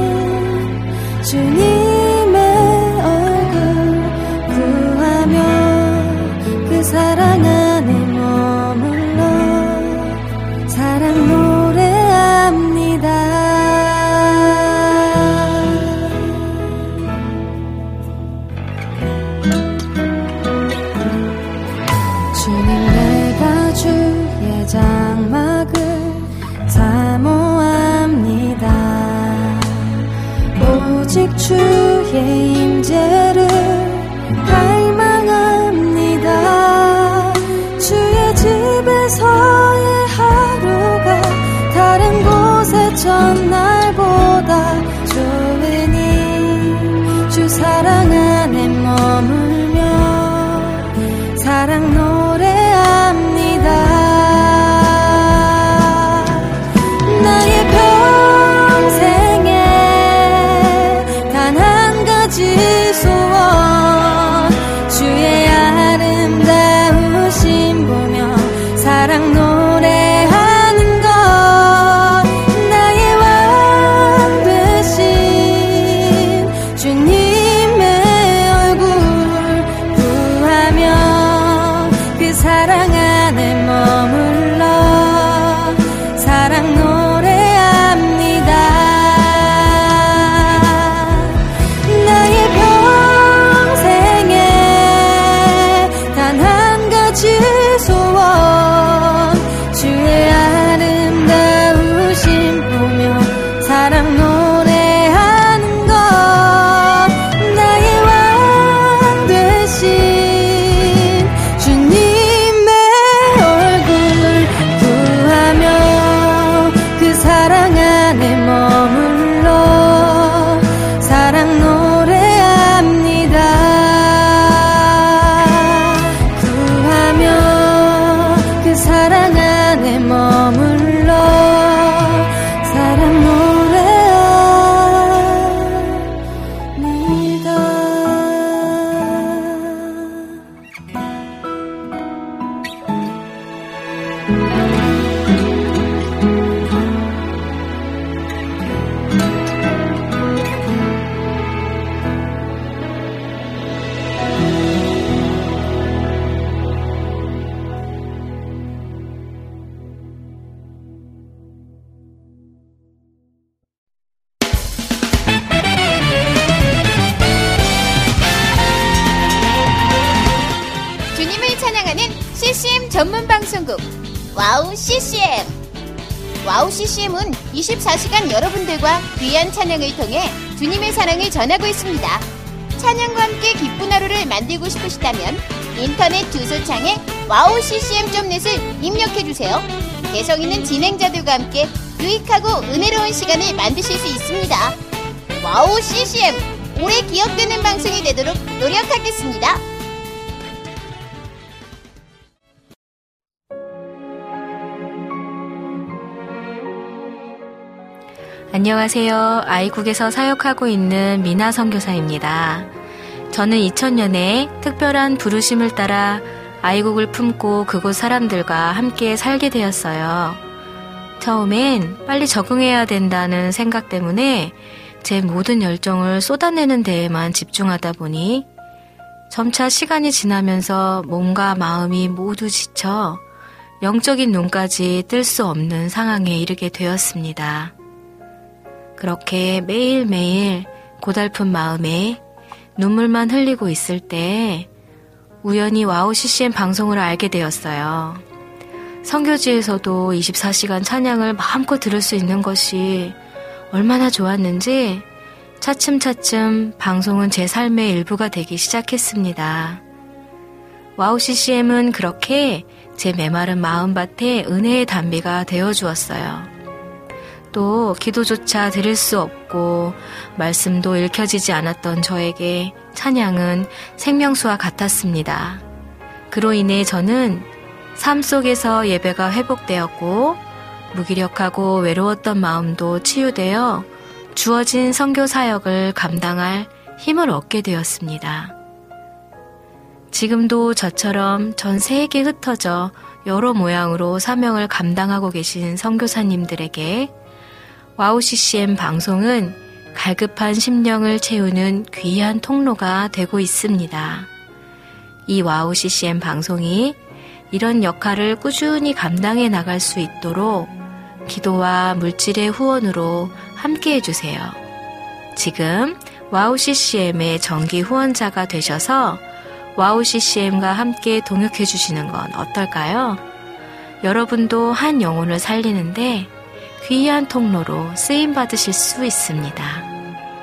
주님의 얼굴 구하며 그 사랑 안에 머물러 사랑 노래합니다. 주님 내가 주의 장막을 사모합니다. 오직 주의 임재를 갈망합니다. 주의 집에서의 하루가 다른 곳의 전날보다 좋으니 주 사랑 안에 머물며 사랑 노래합니다. 나의 평생에 단 한 가지 소원 주의 아름다우심 보며 사랑 노래하는 것 나의 왕 되신 주님의 얼굴 구하며 그 사랑 안에 머물러 사랑 노래합니다. 나의 평생에 단 한 가지 소원 주의 아름다우심 보며 사랑 노래하는 것 나의 왕 되신 주님의 얼굴 구하며 그 사랑 안에 머물러 사랑 노래합니다. 구하며 그 사랑 안에 머물러 사랑 노래합니다.
방송국 와우 CCM. 와우 CCM은 24시간 여러분들과 귀한 찬양을 통해 주님의 사랑을 전하고 있습니다. 찬양과 함께 기쁜 하루를 만들고 싶으시다면 인터넷 주소창에 와우 CCM.net을 입력해주세요. 개성 있는 진행자들과 함께 유익하고 은혜로운 시간을 만드실 수 있습니다. 와우 CCM, 오래 기억되는 방송이 되도록 노력하겠습니다.
안녕하세요. 아이국에서 사역하고 있는 미나 선교사입니다. 저는 2000년에 특별한 부르심을 따라 아이국을 품고 그곳 사람들과 함께 살게 되었어요. 처음엔 빨리 적응해야 된다는 생각 때문에 제 모든 열정을 쏟아내는 데에만 집중하다 보니 점차 시간이 지나면서 몸과 마음이 모두 지쳐 영적인 눈까지 뜰 수 없는 상황에 이르게 되었습니다. 그렇게 매일매일 고달픈 마음에 눈물만 흘리고 있을 때 우연히 와우 CCM 방송을 알게 되었어요. 선교지에서도 24시간 찬양을 마음껏 들을 수 있는 것이 얼마나 좋았는지 차츰차츰 방송은 제 삶의 일부가 되기 시작했습니다. 와우 CCM은 그렇게 제 메마른 마음밭에 은혜의 담비가 되어주었어요. 또 기도조차 드릴 수 없고 말씀도 읽혀지지 않았던 저에게 찬양은 생명수와 같았습니다. 그로 인해 저는 삶 속에서 예배가 회복되었고 무기력하고 외로웠던 마음도 치유되어 주어진 선교 사역을 감당할 힘을 얻게 되었습니다. 지금도 저처럼 전 세계에 흩어져 여러 모양으로 사명을 감당하고 계신 선교사님들에게 와우 CCM 방송은 갈급한 심령을 채우는 귀한 통로가 되고 있습니다. 이 와우 CCM 방송이 이런 역할을 꾸준히 감당해 나갈 수 있도록 기도와 물질의 후원으로 함께 해주세요. 지금 와우 CCM의 정기 후원자가 되셔서 와우 CCM과 함께 동역해 주시는 건 어떨까요? 여러분도 한 영혼을 살리는데 귀한 통로로 쓰임받으실 수 있습니다.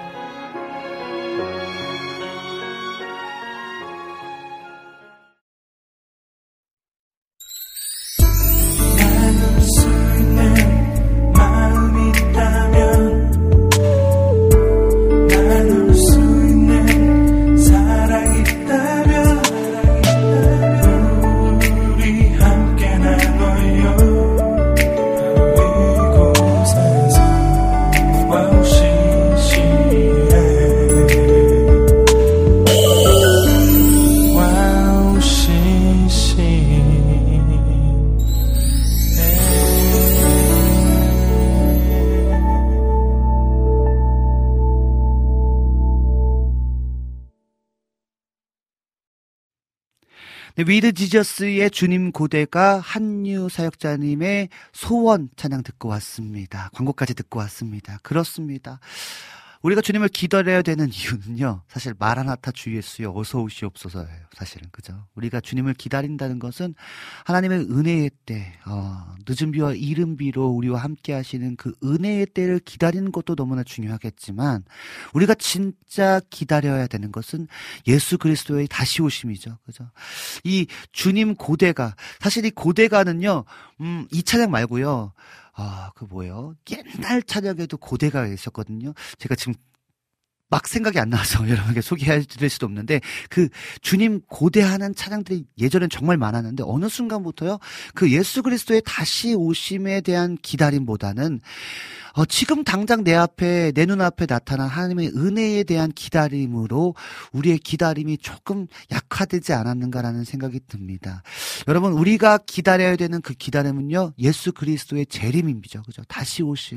네, 위드 지저스의 주님 고대가 한유 사역자님의 소원 찬양 듣고 왔습니다. 광고까지 듣고 왔습니다. 그렇습니다. 우리가 주님을 기다려야 되는 이유는요, 사실 마라나타 주 예수여 어서 오시옵소서예요. 사실은 그죠? 우리가 주님을 기다린다는 것은 하나님의 은혜의 때, 늦은 비와 이른 비로 우리와 함께 하시는 그 은혜의 때를 기다리는 것도 너무나 중요하겠지만 우리가 진짜 기다려야 되는 것은 예수 그리스도의 다시 오심이죠. 그죠? 이 주님 고대가, 사실 이 고대가는요, 이 찬양 말고요, 그 뭐예요? 옛날 찬양에도 고대가 있었거든요. 제가 지금 막 생각이 안 나서 여러분에게 소개해 드릴 수도 없는데, 그 주님 고대하는 찬양들이 예전엔 정말 많았는데 어느 순간부터요, 그 예수 그리스도의 다시 오심에 대한 기다림보다는 지금 당장 내 눈앞에 나타난 하나님의 은혜에 대한 기다림으로 우리의 기다림이 조금 약화되지 않았는가라는 생각이 듭니다. 여러분, 우리가 기다려야 되는 그 기다림은요, 예수 그리스도의 재림입니다. 그죠? 다시 오실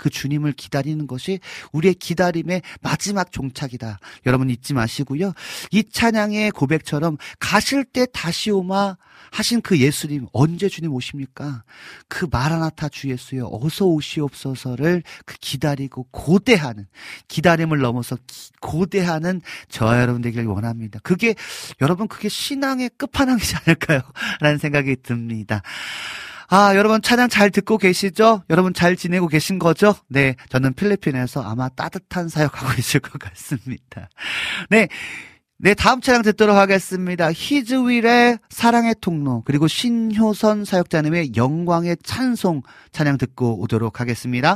그 주님을 기다리는 것이 우리의 기다림의 마지막 종착이다. 여러분 잊지 마시고요. 이 찬양의 고백처럼 가실 때 다시 오마 하신 그 예수님, 언제 주님 오십니까? 그 마라나타 주 예수여 어서 오시옵소서를 그 기다리고 고대하는, 기다림을 넘어서 고대하는 저와 여러분 되기를 원합니다. 그게 여러분, 그게 신앙의 끝판왕이지 않을까요? 라는 생각이 듭니다. 여러분 찬양 잘 듣고 계시죠? 여러분 잘 지내고 계신 거죠? 네, 저는 필리핀에서 아마 따뜻한 사역하고 있을 것 같습니다. 네, 다음 찬양 듣도록 하겠습니다. 히즈윌의 사랑의 통로, 그리고 신효선 사역자님의 영광의 찬송 찬양 듣고 오도록 하겠습니다.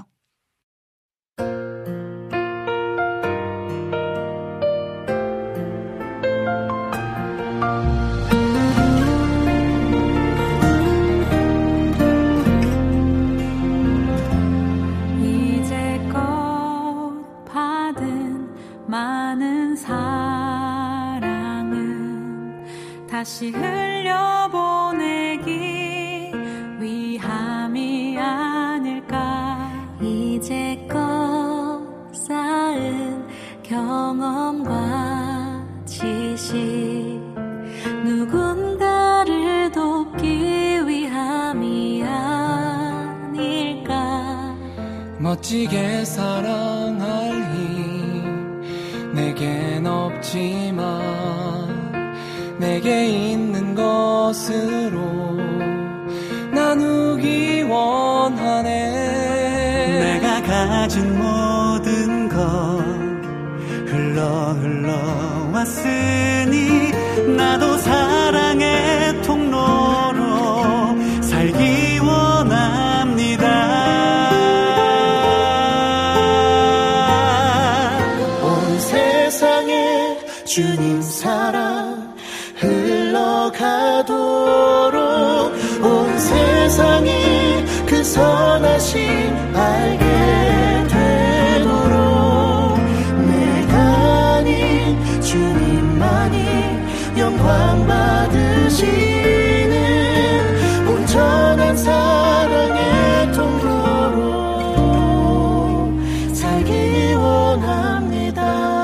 많은 사랑은 다시 흘려보내기 위함이 아닐까.
이제껏 쌓은 경험과 지식 누군가를 돕기 위함이 아닐까.
멋지게 사랑할 힘 내겐 없지만 내게 있는 것으로 나누기 원하네.
내가 가진 모든 것 흘러 왔으니 나도 사랑의 통로로 살기 원합니다. 주님 사랑 흘러가도록 온 세상이 그 선하심 알게 되도록 내가 아닌 주님만이 영광 받으시는 온전한 사랑의 통로로 살기 원합니다.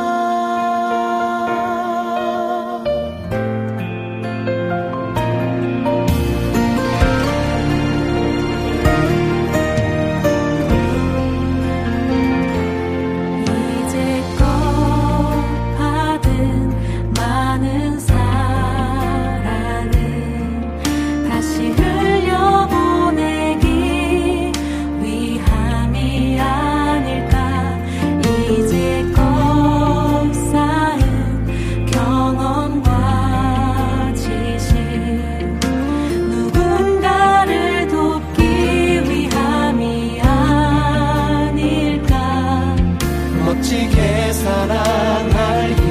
사랑할 힘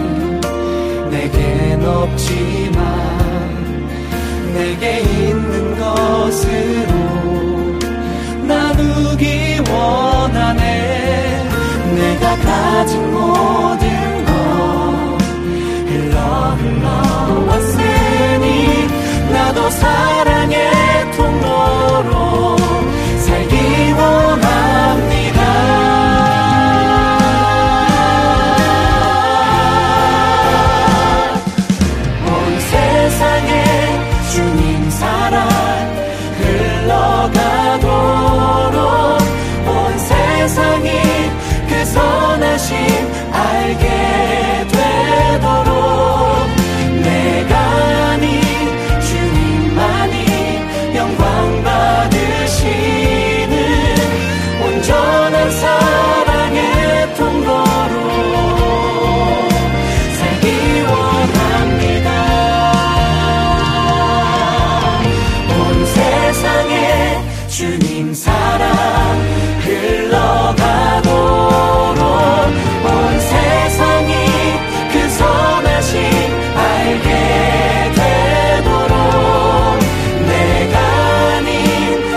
내겐 없지만 내게 있는 것으로 나누기 원하네. 내가 가진 모든 것 흘러 왔으니 나도 사랑의 통로로 살기 원합니다. 주님 사랑 흘러가도록 온 세상이 그 선하심 알게 되도록 내가 아닌 주님만이 영광 받으시는 온전한 사랑의 통로로 살기 원합니다. 주님 사랑 흘러가도록 온 세상이 그 선하심 알게 되도록 내가 아닌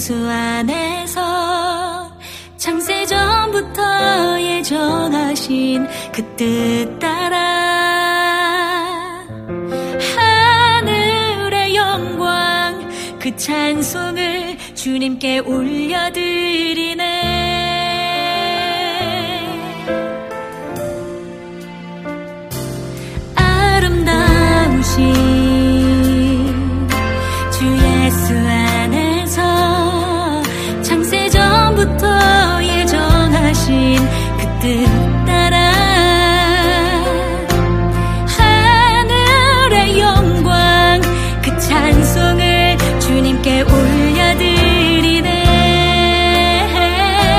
예수 안에서 창세전부터 예정하신 그 뜻 따라 하늘의 영광 그 찬송을 주님께 올려드리네. 아름다우신 주 예수 안에서 창세전부터 예정하신 그 뜻 따라 하늘의 영광 그 찬송을 주님께 올려드리네.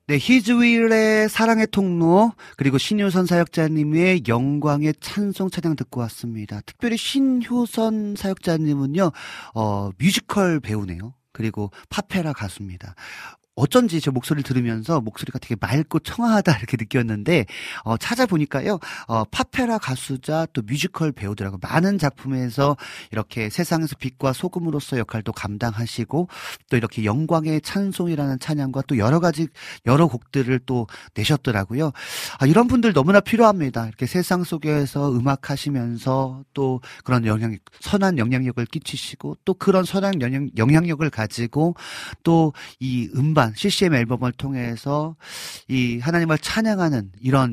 네, 히즈윌의 사랑의 통로, 그리고 신효선 사역자님의 영광의 찬송 찬양 듣고 왔습니다. 특별히 신효선 사역자님은요, 뮤지컬 배우네요. 그리고 파페라 가수입니다. 어쩐지 제 목소리를 들으면서 목소리가 되게 맑고 청아하다 이렇게 느꼈는데 찾아보니까요 파페라 가수자 또 뮤지컬 배우들하고 많은 작품에서 이렇게 세상에서 빛과 소금으로서 역할도 감당하시고 또 이렇게 영광의 찬송이라는 찬양과 또 여러 곡들을 또 내셨더라고요. 이런 분들 너무나 필요합니다. 이렇게 세상 속에서 음악하시면서 또 그런 선한 영향력을 끼치시고 또 그런 선한 영향력을 가지고 또 이 음반 CCM 앨범을 통해서 이 하나님을 찬양하는 이런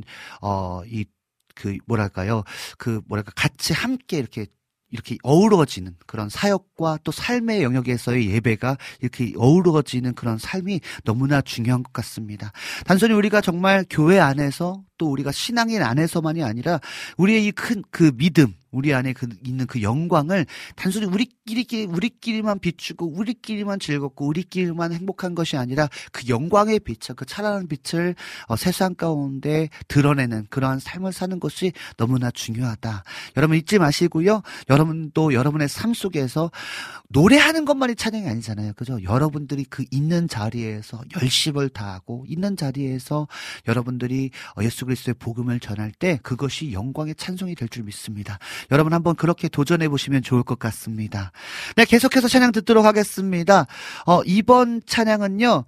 같이 함께 이렇게 어우러지는 그런 사역과 또 삶의 영역에서의 예배가 이렇게 어우러지는 그런 삶이 너무나 중요한 것 같습니다. 단순히 우리가 정말 교회 안에서 또 우리가 신앙인 안에서만이 아니라 우리의 이 큰 그 믿음, 우리 안에 있는 그 영광을 단순히 우리끼리만 비추고 우리끼리만 즐겁고 우리끼리만 행복한 것이 아니라 그 영광의 빛, 그 찬란한 빛을 세상 가운데 드러내는 그러한 삶을 사는 것이 너무나 중요하다. 여러분 잊지 마시고요. 여러분도 여러분의 삶 속에서 노래하는 것만이 찬양이 아니잖아요. 그죠? 여러분들이 그 있는 자리에서 열심을 다하고 있는 자리에서 여러분들이 예수 그리스도의 복음을 전할 때 그것이 영광의 찬송이 될 줄 믿습니다. 여러분 한번 그렇게 도전해 보시면 좋을 것 같습니다. 네, 계속해서 찬양 듣도록 하겠습니다. 이번 찬양은요,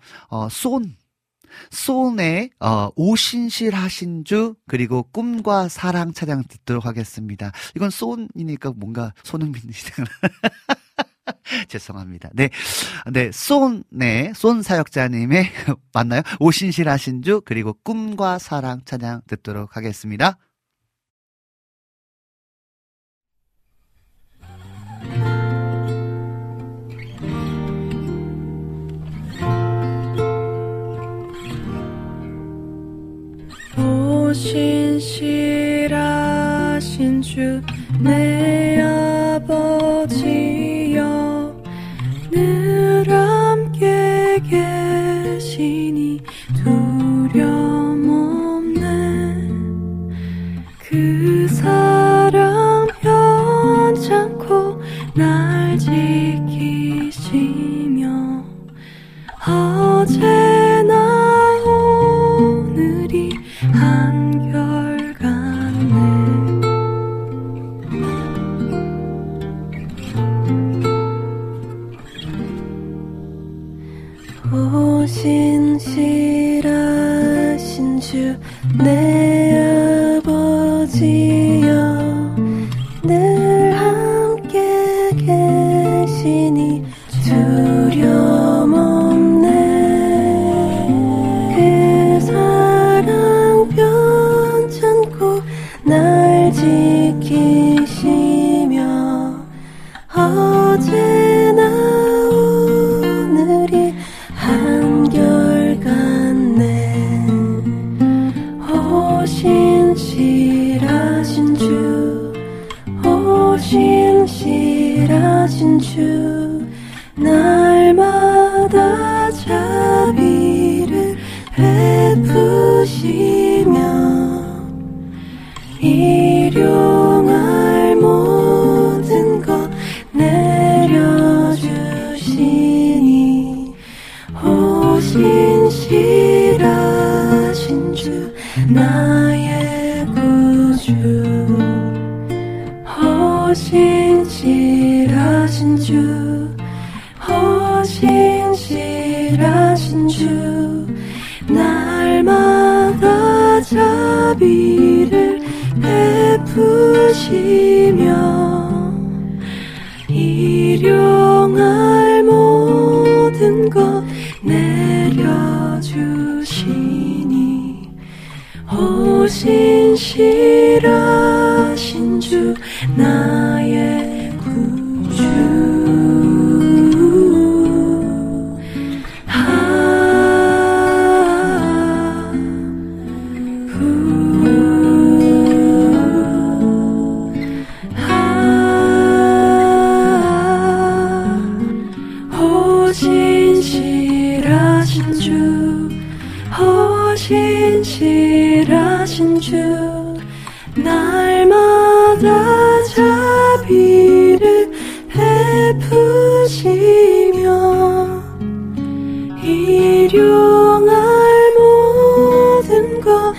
손의 오신실하신 주 그리고 꿈과 사랑 찬양 듣도록 하겠습니다. 이건 손이니까 뭔가 손흥민이잖아. 죄송합니다. 네, 손 사역자님의 맞나요? 오신실하신 주 그리고 꿈과 사랑 찬양 듣도록 하겠습니다.
오신실하신 주 내 아버지여 늘 함께 계시니 두려움 없네. 그 사랑 변찮고 날 지키시며 어제나 오늘이 한결같네. 오신실하신 주 내 아버지여 늘 함께 계시니 두려움 없네. 그 사랑 변찮고 날 지키시며 어제나 오늘이 한결같네. 오신실하신 주 오신실하신 주 날마다 자비를 베푸시며 일용할 모든 것 내려주시니 오신실하신 주 나의 구주 오신실하신 주 오신실하신 주 날마다 자비를 베푸시며 일용할 모든 것 내려주시니 오신실하신 주 나의 구주. 오신실하신 주 날마다 자비를 베푸시며 일용할 모든 것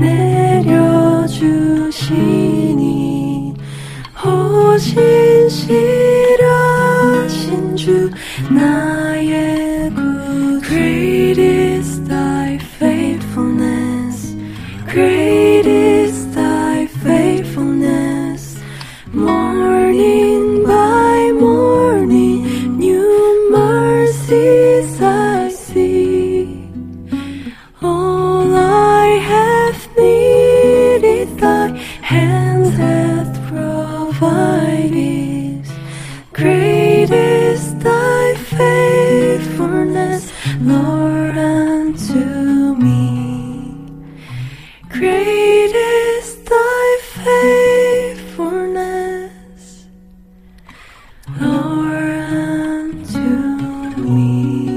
내려주시니 신실하신 주 나의 구주. Great is thy faithfulness, great is thy faithfulness. Morning by morning new mercies I see. All I have needed thy hands hath provided. Great is thy faithfulness, Lord, unto me. Great is thy faithfulness, Lord, unto me.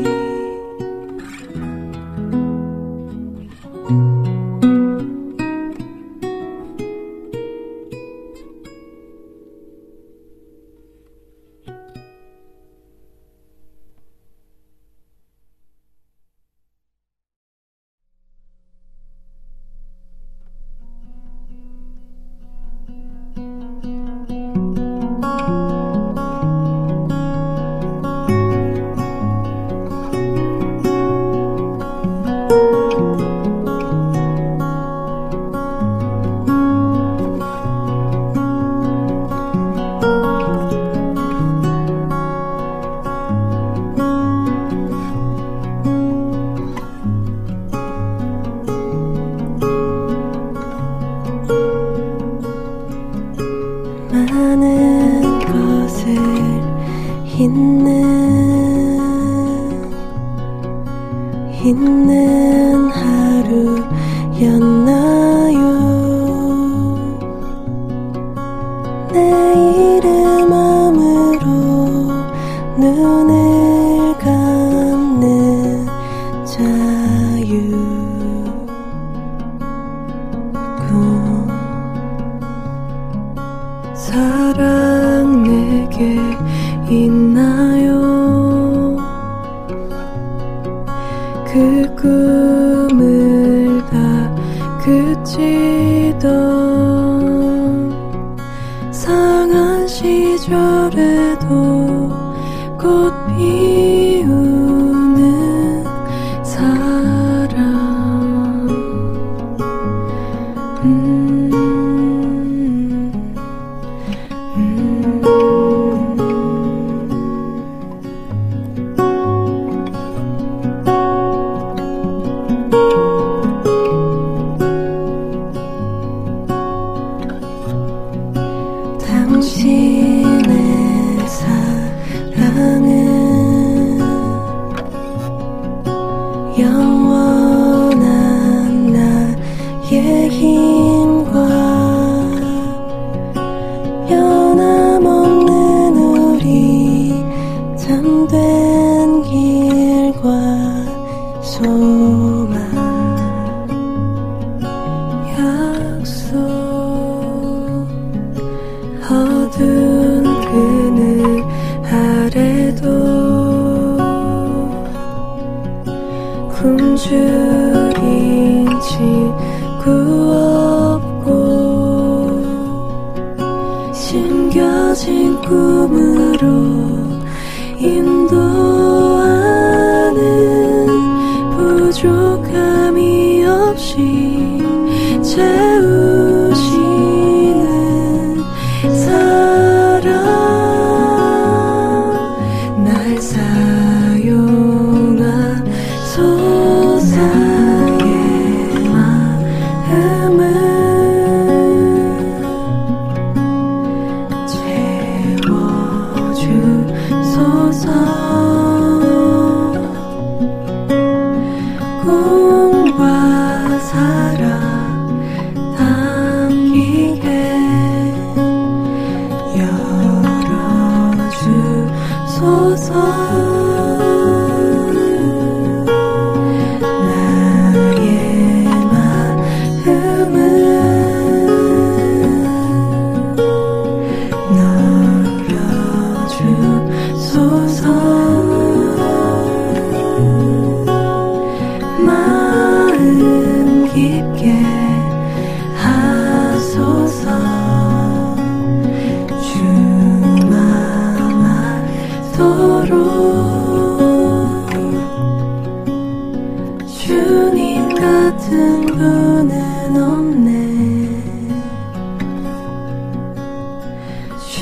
많은 것을 잊는 하루였나요? 내일의 마음으로 눈을 감는 자유. 사랑 내게 있나요? 그 꿈을 다 그치던 상한 시절에도 꽃 피우는 사랑. 당신의 사랑은 영원한 나의 힘과 변함없는 우리 참된 길과 소망 약속. 어두운 그늘 아래도 굶주린 친구 없고 심겨진 꿈으로 인도하는 부족함이 없이 채우시는 사랑. 날 사용하소서의 마음을 채워주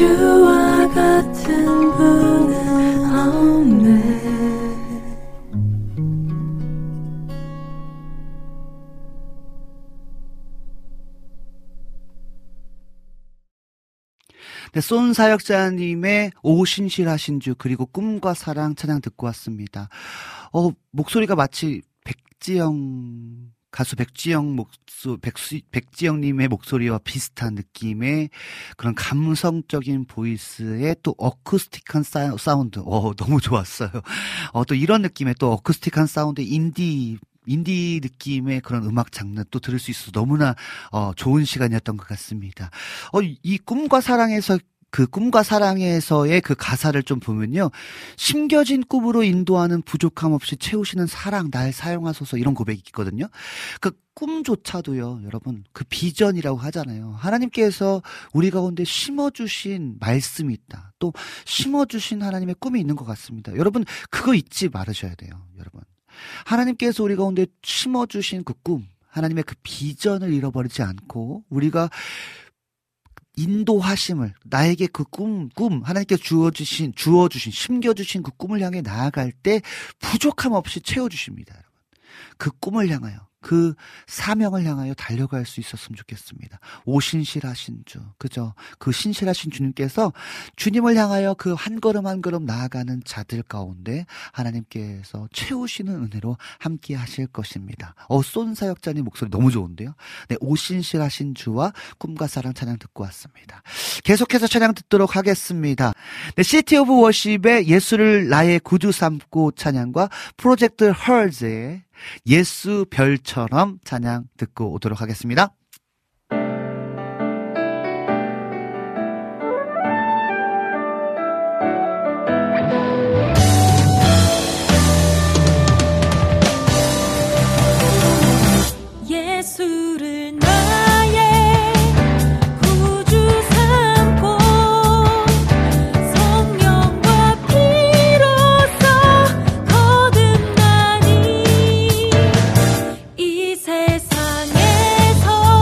주와 같은 분은 없네.
네, 쏜 사역자님의 오신실하신 주 그리고 꿈과 사랑 찬양 듣고 왔습니다. 목소리가 마치 가수 백지영님의 목소리와 비슷한 느낌의 그런 감성적인 보이스의 또 어쿠스틱한 사운드. 너무 좋았어요. 또 이런 느낌의 또 어쿠스틱한 사운드 인디 느낌의 그런 음악 장르 또 들을 수 있어서 너무나 좋은 시간이었던 것 같습니다. 이 꿈과 사랑에서의 그 가사를 좀 보면요. 심겨진 꿈으로 인도하는 부족함 없이 채우시는 사랑 날 사용하소서 이런 고백이 있거든요. 그 꿈조차도요, 여러분, 그 비전이라고 하잖아요. 하나님께서 우리 가운데 심어주신 말씀이 있다. 또 심어주신 하나님의 꿈이 있는 것 같습니다. 여러분, 그거 잊지 말으셔야 돼요, 여러분. 하나님께서 우리 가운데 심어주신 그 꿈, 하나님의 그 비전을 잃어버리지 않고 우리가 인도하심을 나에게 그 꿈 하나님께서 주어주신 심겨주신 그 꿈을 향해 나아갈 때 부족함 없이 채워주십니다. 여러분. 그 꿈을 향하여 그 사명을 향하여 달려갈 수 있었으면 좋겠습니다. 오신실하신 주, 그죠? 그 신실하신 주님께서 주님을 향하여 그 한 걸음 한 걸음 나아가는 자들 가운데 하나님께서 채우시는 은혜로 함께 하실 것입니다. 쏜 사역자님 목소리 너무 좋은데요? 네, 오신실하신 주와 꿈과 사랑 찬양 듣고 왔습니다. 계속해서 찬양 듣도록 하겠습니다. 네, 시티 오브 워십의 예수를 나의 구주 삼고 찬양과 프로젝트 헐즈의 예수 별처럼 찬양 듣고 오도록 하겠습니다.
예수를 나의 구주 삼고 성령과 피로써 거듭나니 이 세상에서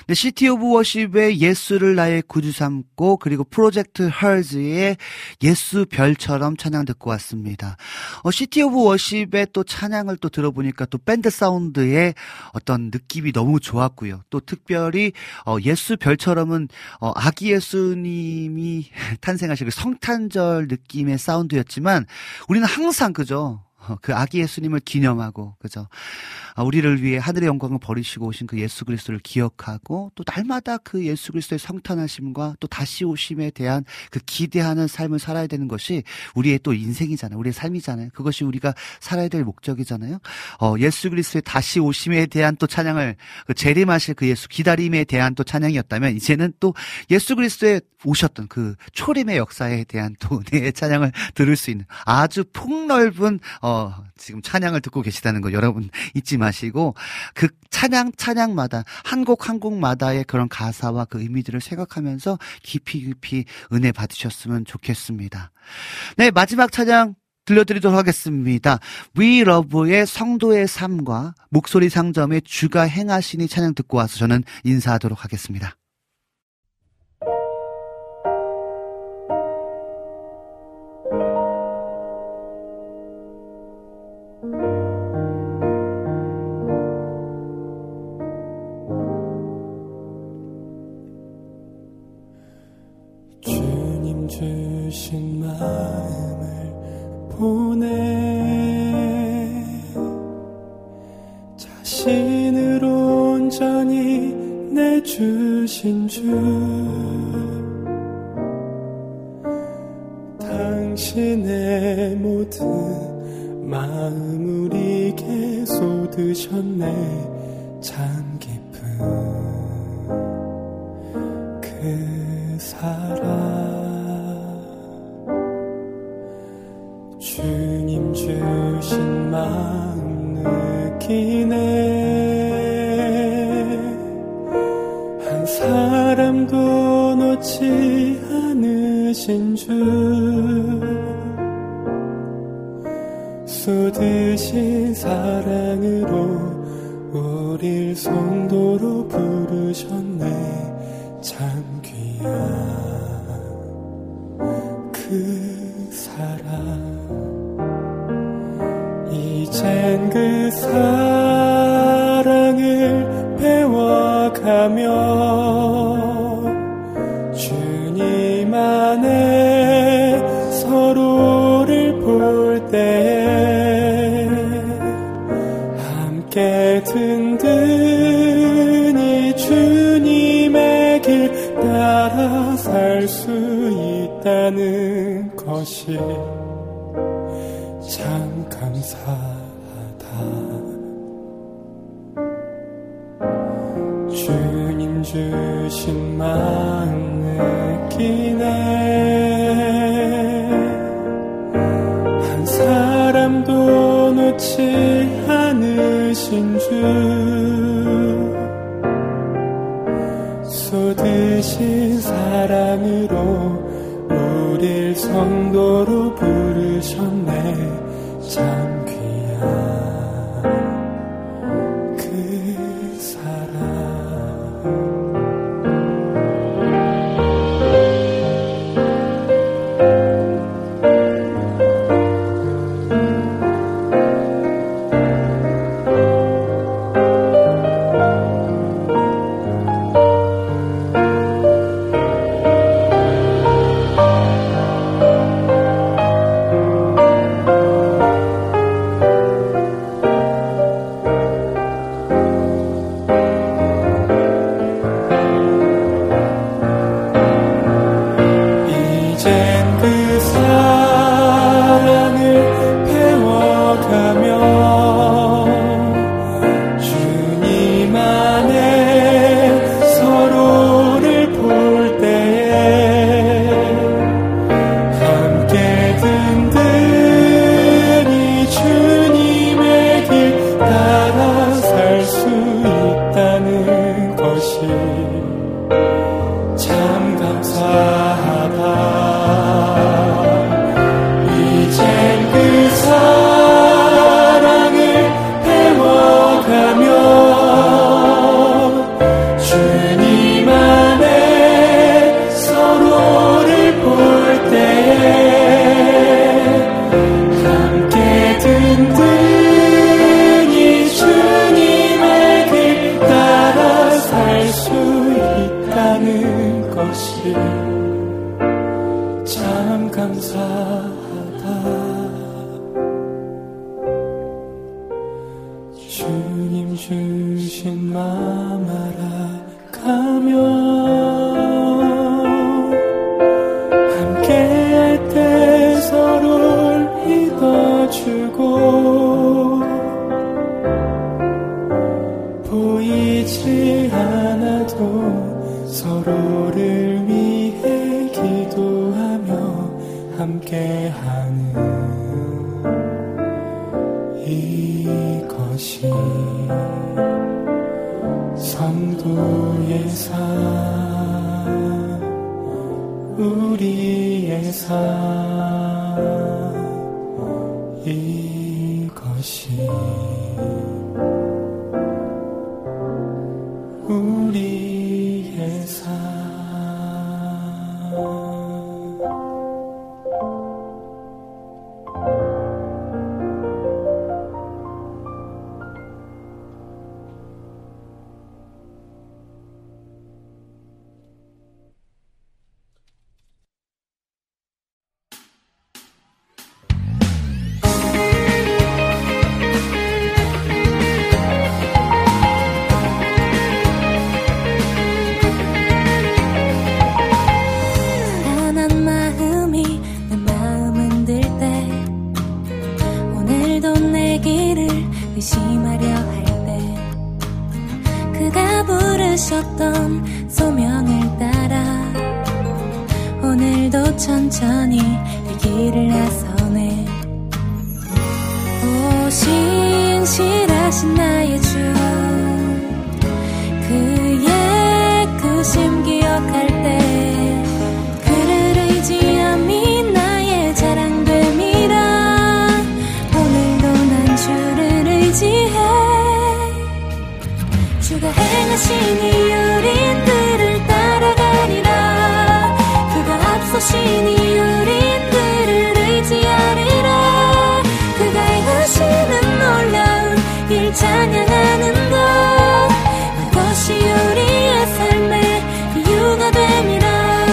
네, 시티 오브 워십의 예수를 나의 구주 삼고 그리고 프로젝트 헐즈의 예수 별처럼 찬양 듣고 왔습니다. 시티 오브 워십의 또 찬양을 또 들어보니까 또 밴드 사운드의 어떤 느낌이 너무 좋았고요. 또 특별히 예수 별처럼은 아기 예수님이 탄생하신 그 성탄절 느낌의 사운드였지만 우리는 항상 그죠? 그 아기 예수님을 기념하고, 그죠? 우리를 위해 하늘의 영광을 버리시고 오신 그 예수 그리스도를 기억하고, 또 날마다 그 예수 그리스도의 성탄하심과 또 다시 오심에 대한 그 기대하는 삶을 살아야 되는 것이 우리의 또 인생이잖아요. 우리의 삶이잖아요. 그것이 우리가 살아야 될 목적이잖아요. 예수 그리스도의 다시 오심에 대한 또 찬양을, 그 재림하실 그 예수 기다림에 대한 또 찬양이었다면, 이제는 또 예수 그리스도의 오셨던 그 초림의 역사에 대한 또 은혜의 찬양을 들을 수 있는 아주 폭넓은 지금 찬양을 듣고 계시다는 거 여러분 잊지 마시고, 그 찬양마다 한 곡마다의 그런 가사와 그 의미들을 생각하면서 깊이 은혜 받으셨으면 좋겠습니다. 네, 마지막 찬양 들려드리도록 하겠습니다. We Love의 성도의 삶과 목소리 상점의 주가 행하시니 찬양 듣고 와서 저는 인사하도록 하겠습니다.
주님 주신 마음을 보내 자신을 온전히 내주신 주 당신의 모든 마음 우리에게 쏟으셨네. 참 깊은 그 사랑 주님 주신 마음 느끼네. 한 사람도 놓지 않으신 주 쏟으신 사랑으로 우릴 성도로 부르셨네. 참 귀한 그 사랑 이젠 그 사랑을 배워가며 주님 안에 서로를 볼 때에 함께 든든히 주님의 길 따라 살 수 있다는 것이 참 감사하다. 주님 주신 마음 느끼네. 한 사람도 놓지 않으신 주 쏟으신 사랑으로 우릴 성도로 부르셨네. 참 귀한 그 사랑 기도하며 함께할 때 서로를 믿어주고 보이지 않아도 서로를 위해 기도하며 함께하는 이것이 성도의 삶, 우리의 삶, 이것이 우리의 삶.
의심하려 할 때 그가 부르셨던 소명을 따라 오늘도 천천히 이 길을 나서네. 오 신실하신 나의 주, 그의 크심 기억할 때 그를 의지함이 나의 자랑됨이라. 오늘도 난 주를 의지해. 주가 행하신 이 우린들을 따라가리라. 그가 앞서신 이 우린들을 의지하리라. 그가 행하시는 놀라운 일 찬양하는 것, 그것이 우리의 삶의 이유가 됨이라.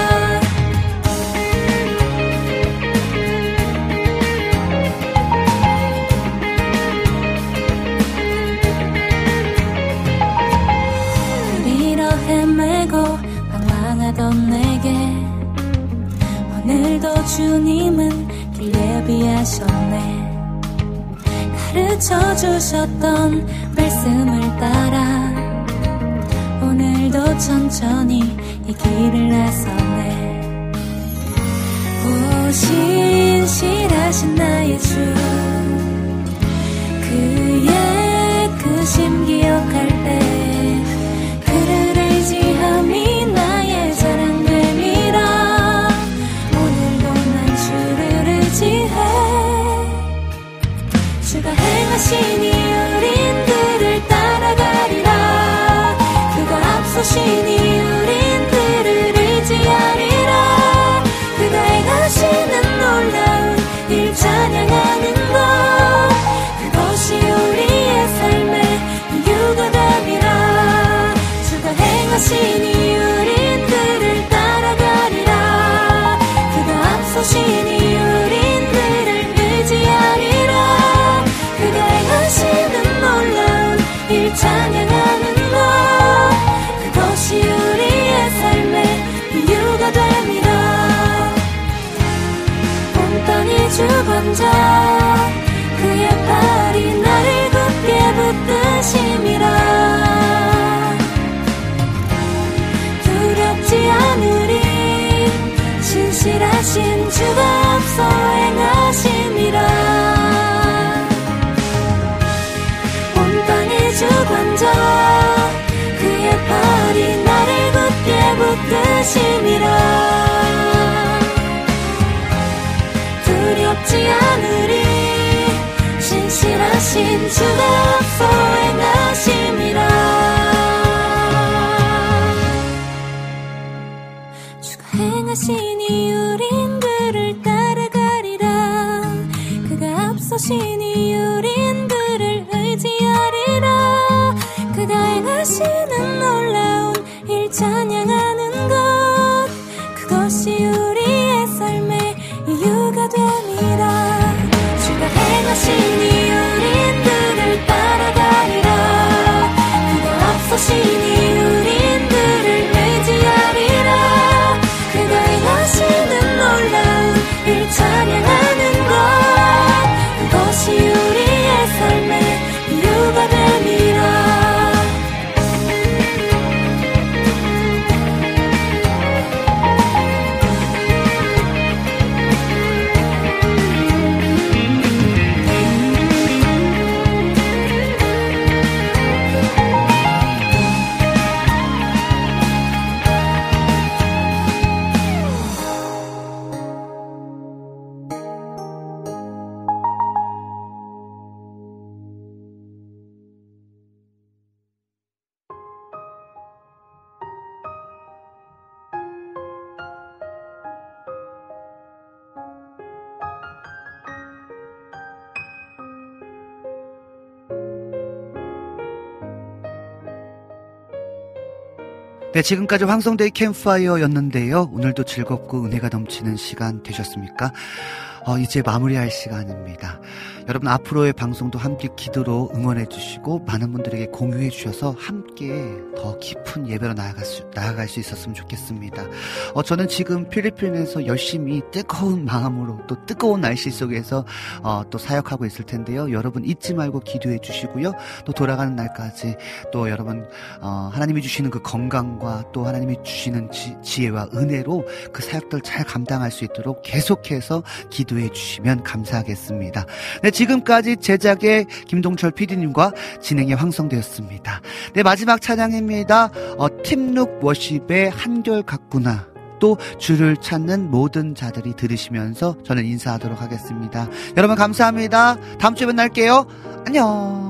헤매고 방황하던 내게 오늘도 주님은 길 예비하셨네. 가르쳐 주셨던 말씀을 따라 오늘도 천천히 이 길을 나서네. 오 신실하신 나의 주, 그의 크심 기억할 때 그를 의지함이 나의 자랑됨이라. 오늘도 난 주를 의지해. 주가 행하신 이 우린들을 따라가리라. 그가 앞서신 이 우린들을 의지하리라. 그가 행하시는 놀라운 일 찬양하는 것, 그것이 우리의 삶의 이유가 됨이라. 행하신 이 우린들을 따라가리라. 그가 앞서신 이 우린들을 의지하리라. 그가 행하시는 놀라운 일 찬양하는 것, 그것이 우리의 삶의 이유가 됨이라. 온 땅이 주관자, 그의 팔이 나를 굳게 붙드심이라. 두렵지 않으리, 신실하신 주가 앞서 행하심이라. 온 땅의 주관자, 그의 팔이 나를 굳게 붙드심이라. 두렵지 않으리, 신실하신 주가 앞서 행하심이라. 행하신 이 우린들을 따라가리라. 그가 앞서신 이 우린들을 의지하리라. 그가 행하시는 놀라운 일 찬양하는 것, 그것이 우리의 삶의 이유가 됨이라. 주가 행하신 이 우린들을 따라가리라. 그가 앞서신 이 우린들을
네, 지금까지 황성대의 캠프파이어였는데요. 오늘도 즐겁고 은혜가 넘치는 시간 되셨습니까? 이제 마무리할 시간입니다. 여러분 앞으로의 방송도 함께 기도로 응원해 주시고 많은 분들에게 공유해 주셔서 함께 더 깊은 예배로 나아갈 수 있었으면 좋겠습니다. 저는 지금 필리핀에서 열심히 뜨거운 마음으로 또 뜨거운 날씨 속에서 또 사역하고 있을 텐데요. 여러분 잊지 말고 기도해 주시고요. 또 돌아가는 날까지 또 여러분 하나님이 주시는 그 건강과 또 하나님이 주시는 지혜와 은혜로 그 사역들 잘 감당할 수 있도록 계속해서 기도해 주시면 감사하겠습니다. 네, 지금까지 제작의 김동철 PD님과 진행의 황성대였습니다. 네, 마지막 찬양입니다. 팀룩 워십의 한결같구나. 또 주를 찾는 모든 자들이 들으시면서 저는 인사하도록 하겠습니다. 여러분 감사합니다. 다음 주에 만날게요. 안녕.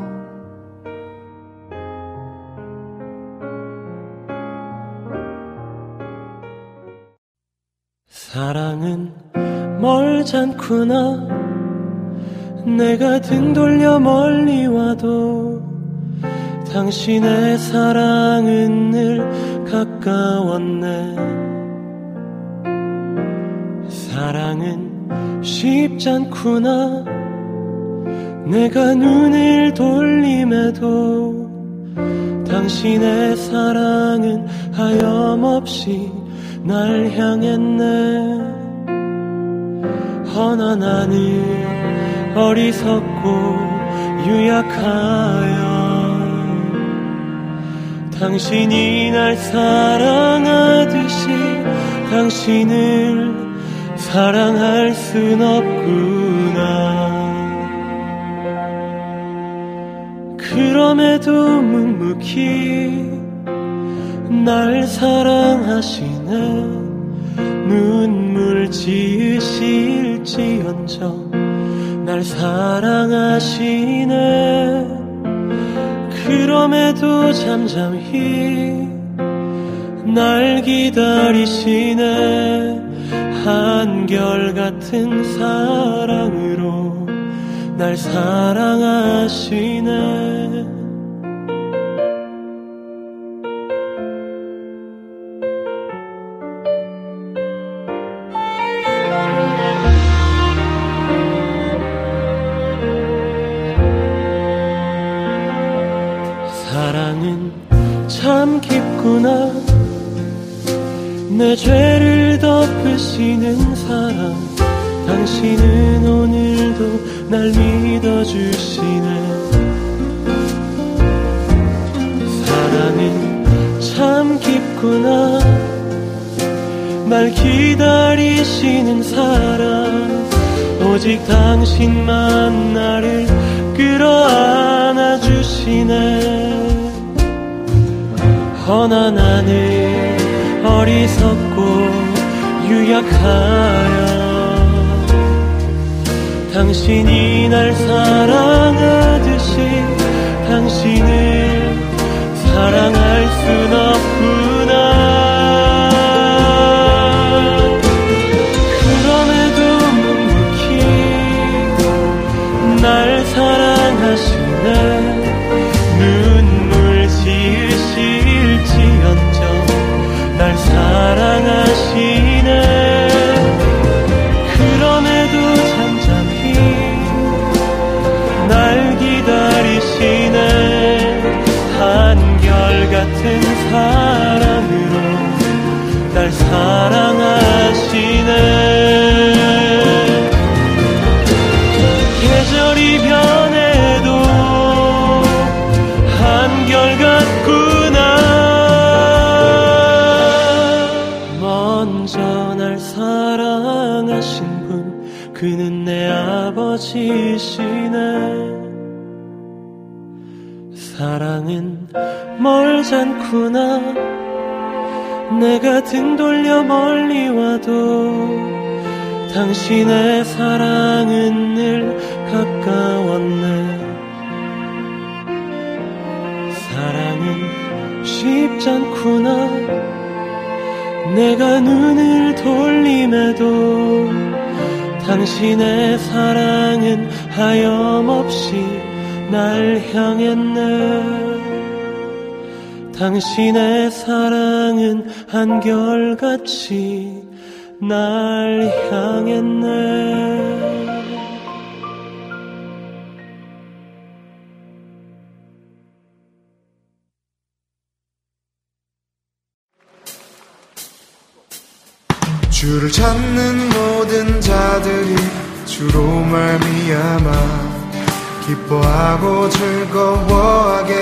사랑은 멀지 않구나. 내가 등 돌려 멀리 와도 당신의 사랑은 늘 가까웠네. 사랑은 쉽지 않구나. 내가 눈을 돌림에도 당신의 사랑은 하염없이 날 향했네. 허나 나는 어리석고 유약하여 당신이 날 사랑하듯이 당신을 사랑할 순 없구나. 그럼에도 묵묵히 날 사랑하시네. 눈물 지으실지언정 날 사랑하시네. 그럼에도 잠잠히 날 기다리시네. 한결같은 사랑으로 날 사랑하시네. 사랑은 참 깊구나. 내 죄를 덮으시는 사랑. 당신은 오늘도 날 믿어주시네. 사랑은 참 깊구나. 날 기다리시는 사랑. 오직 당신만 나를 끌어안아 주시네. 허나 나는 어리석고 유약하여 당신이 날 사랑하듯이 당신을 사랑할 순 없구나. 그럼에도 묵묵히 날 사랑하시네. 눈물 지으실지언정 날 사랑하시네. 그럼에도 잠잠히 날 기다리시네. 한결같은 사랑으로 날 사랑하시네. 계절이 변해도 한결같구나. 먼저 날 사랑하신 분, 그는 내 아버지시네. 사랑은 멀지 않구나. 내가 등 돌려 멀리 와도 당신의 사랑은 늘 가까웠네. 사랑은 쉽지 않구나. 내가 눈을 돌림에도 당신의 사랑은 하염없이 날 향했네. 당신의 사랑은 한결같이 날 향했네.
주를 찾는 모든 자들이 주로 말미암아 기뻐하고 즐거워하게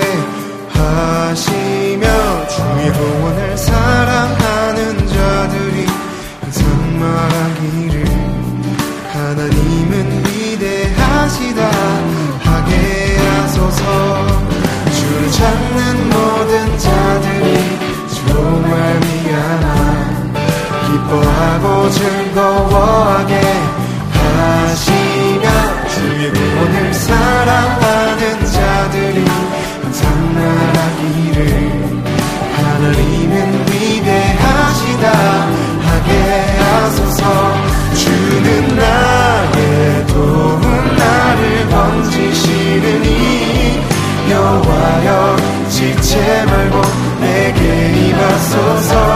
하시며 주의 구원을 사랑하는 자들이 항상 말하기를 하나님은 위대하시다 하게 하소서. 주를 찾는 모든 자들이 주로 말미암아 기뻐하고 즐거워하게 하시며 주의 구원을 사랑하는 자들이 항상 말하기를 하나님은 위대하시다 하게 하소서. 주는 나의 도움 나를 건지시느니 여호와여 지체 말고 내게 임하소서.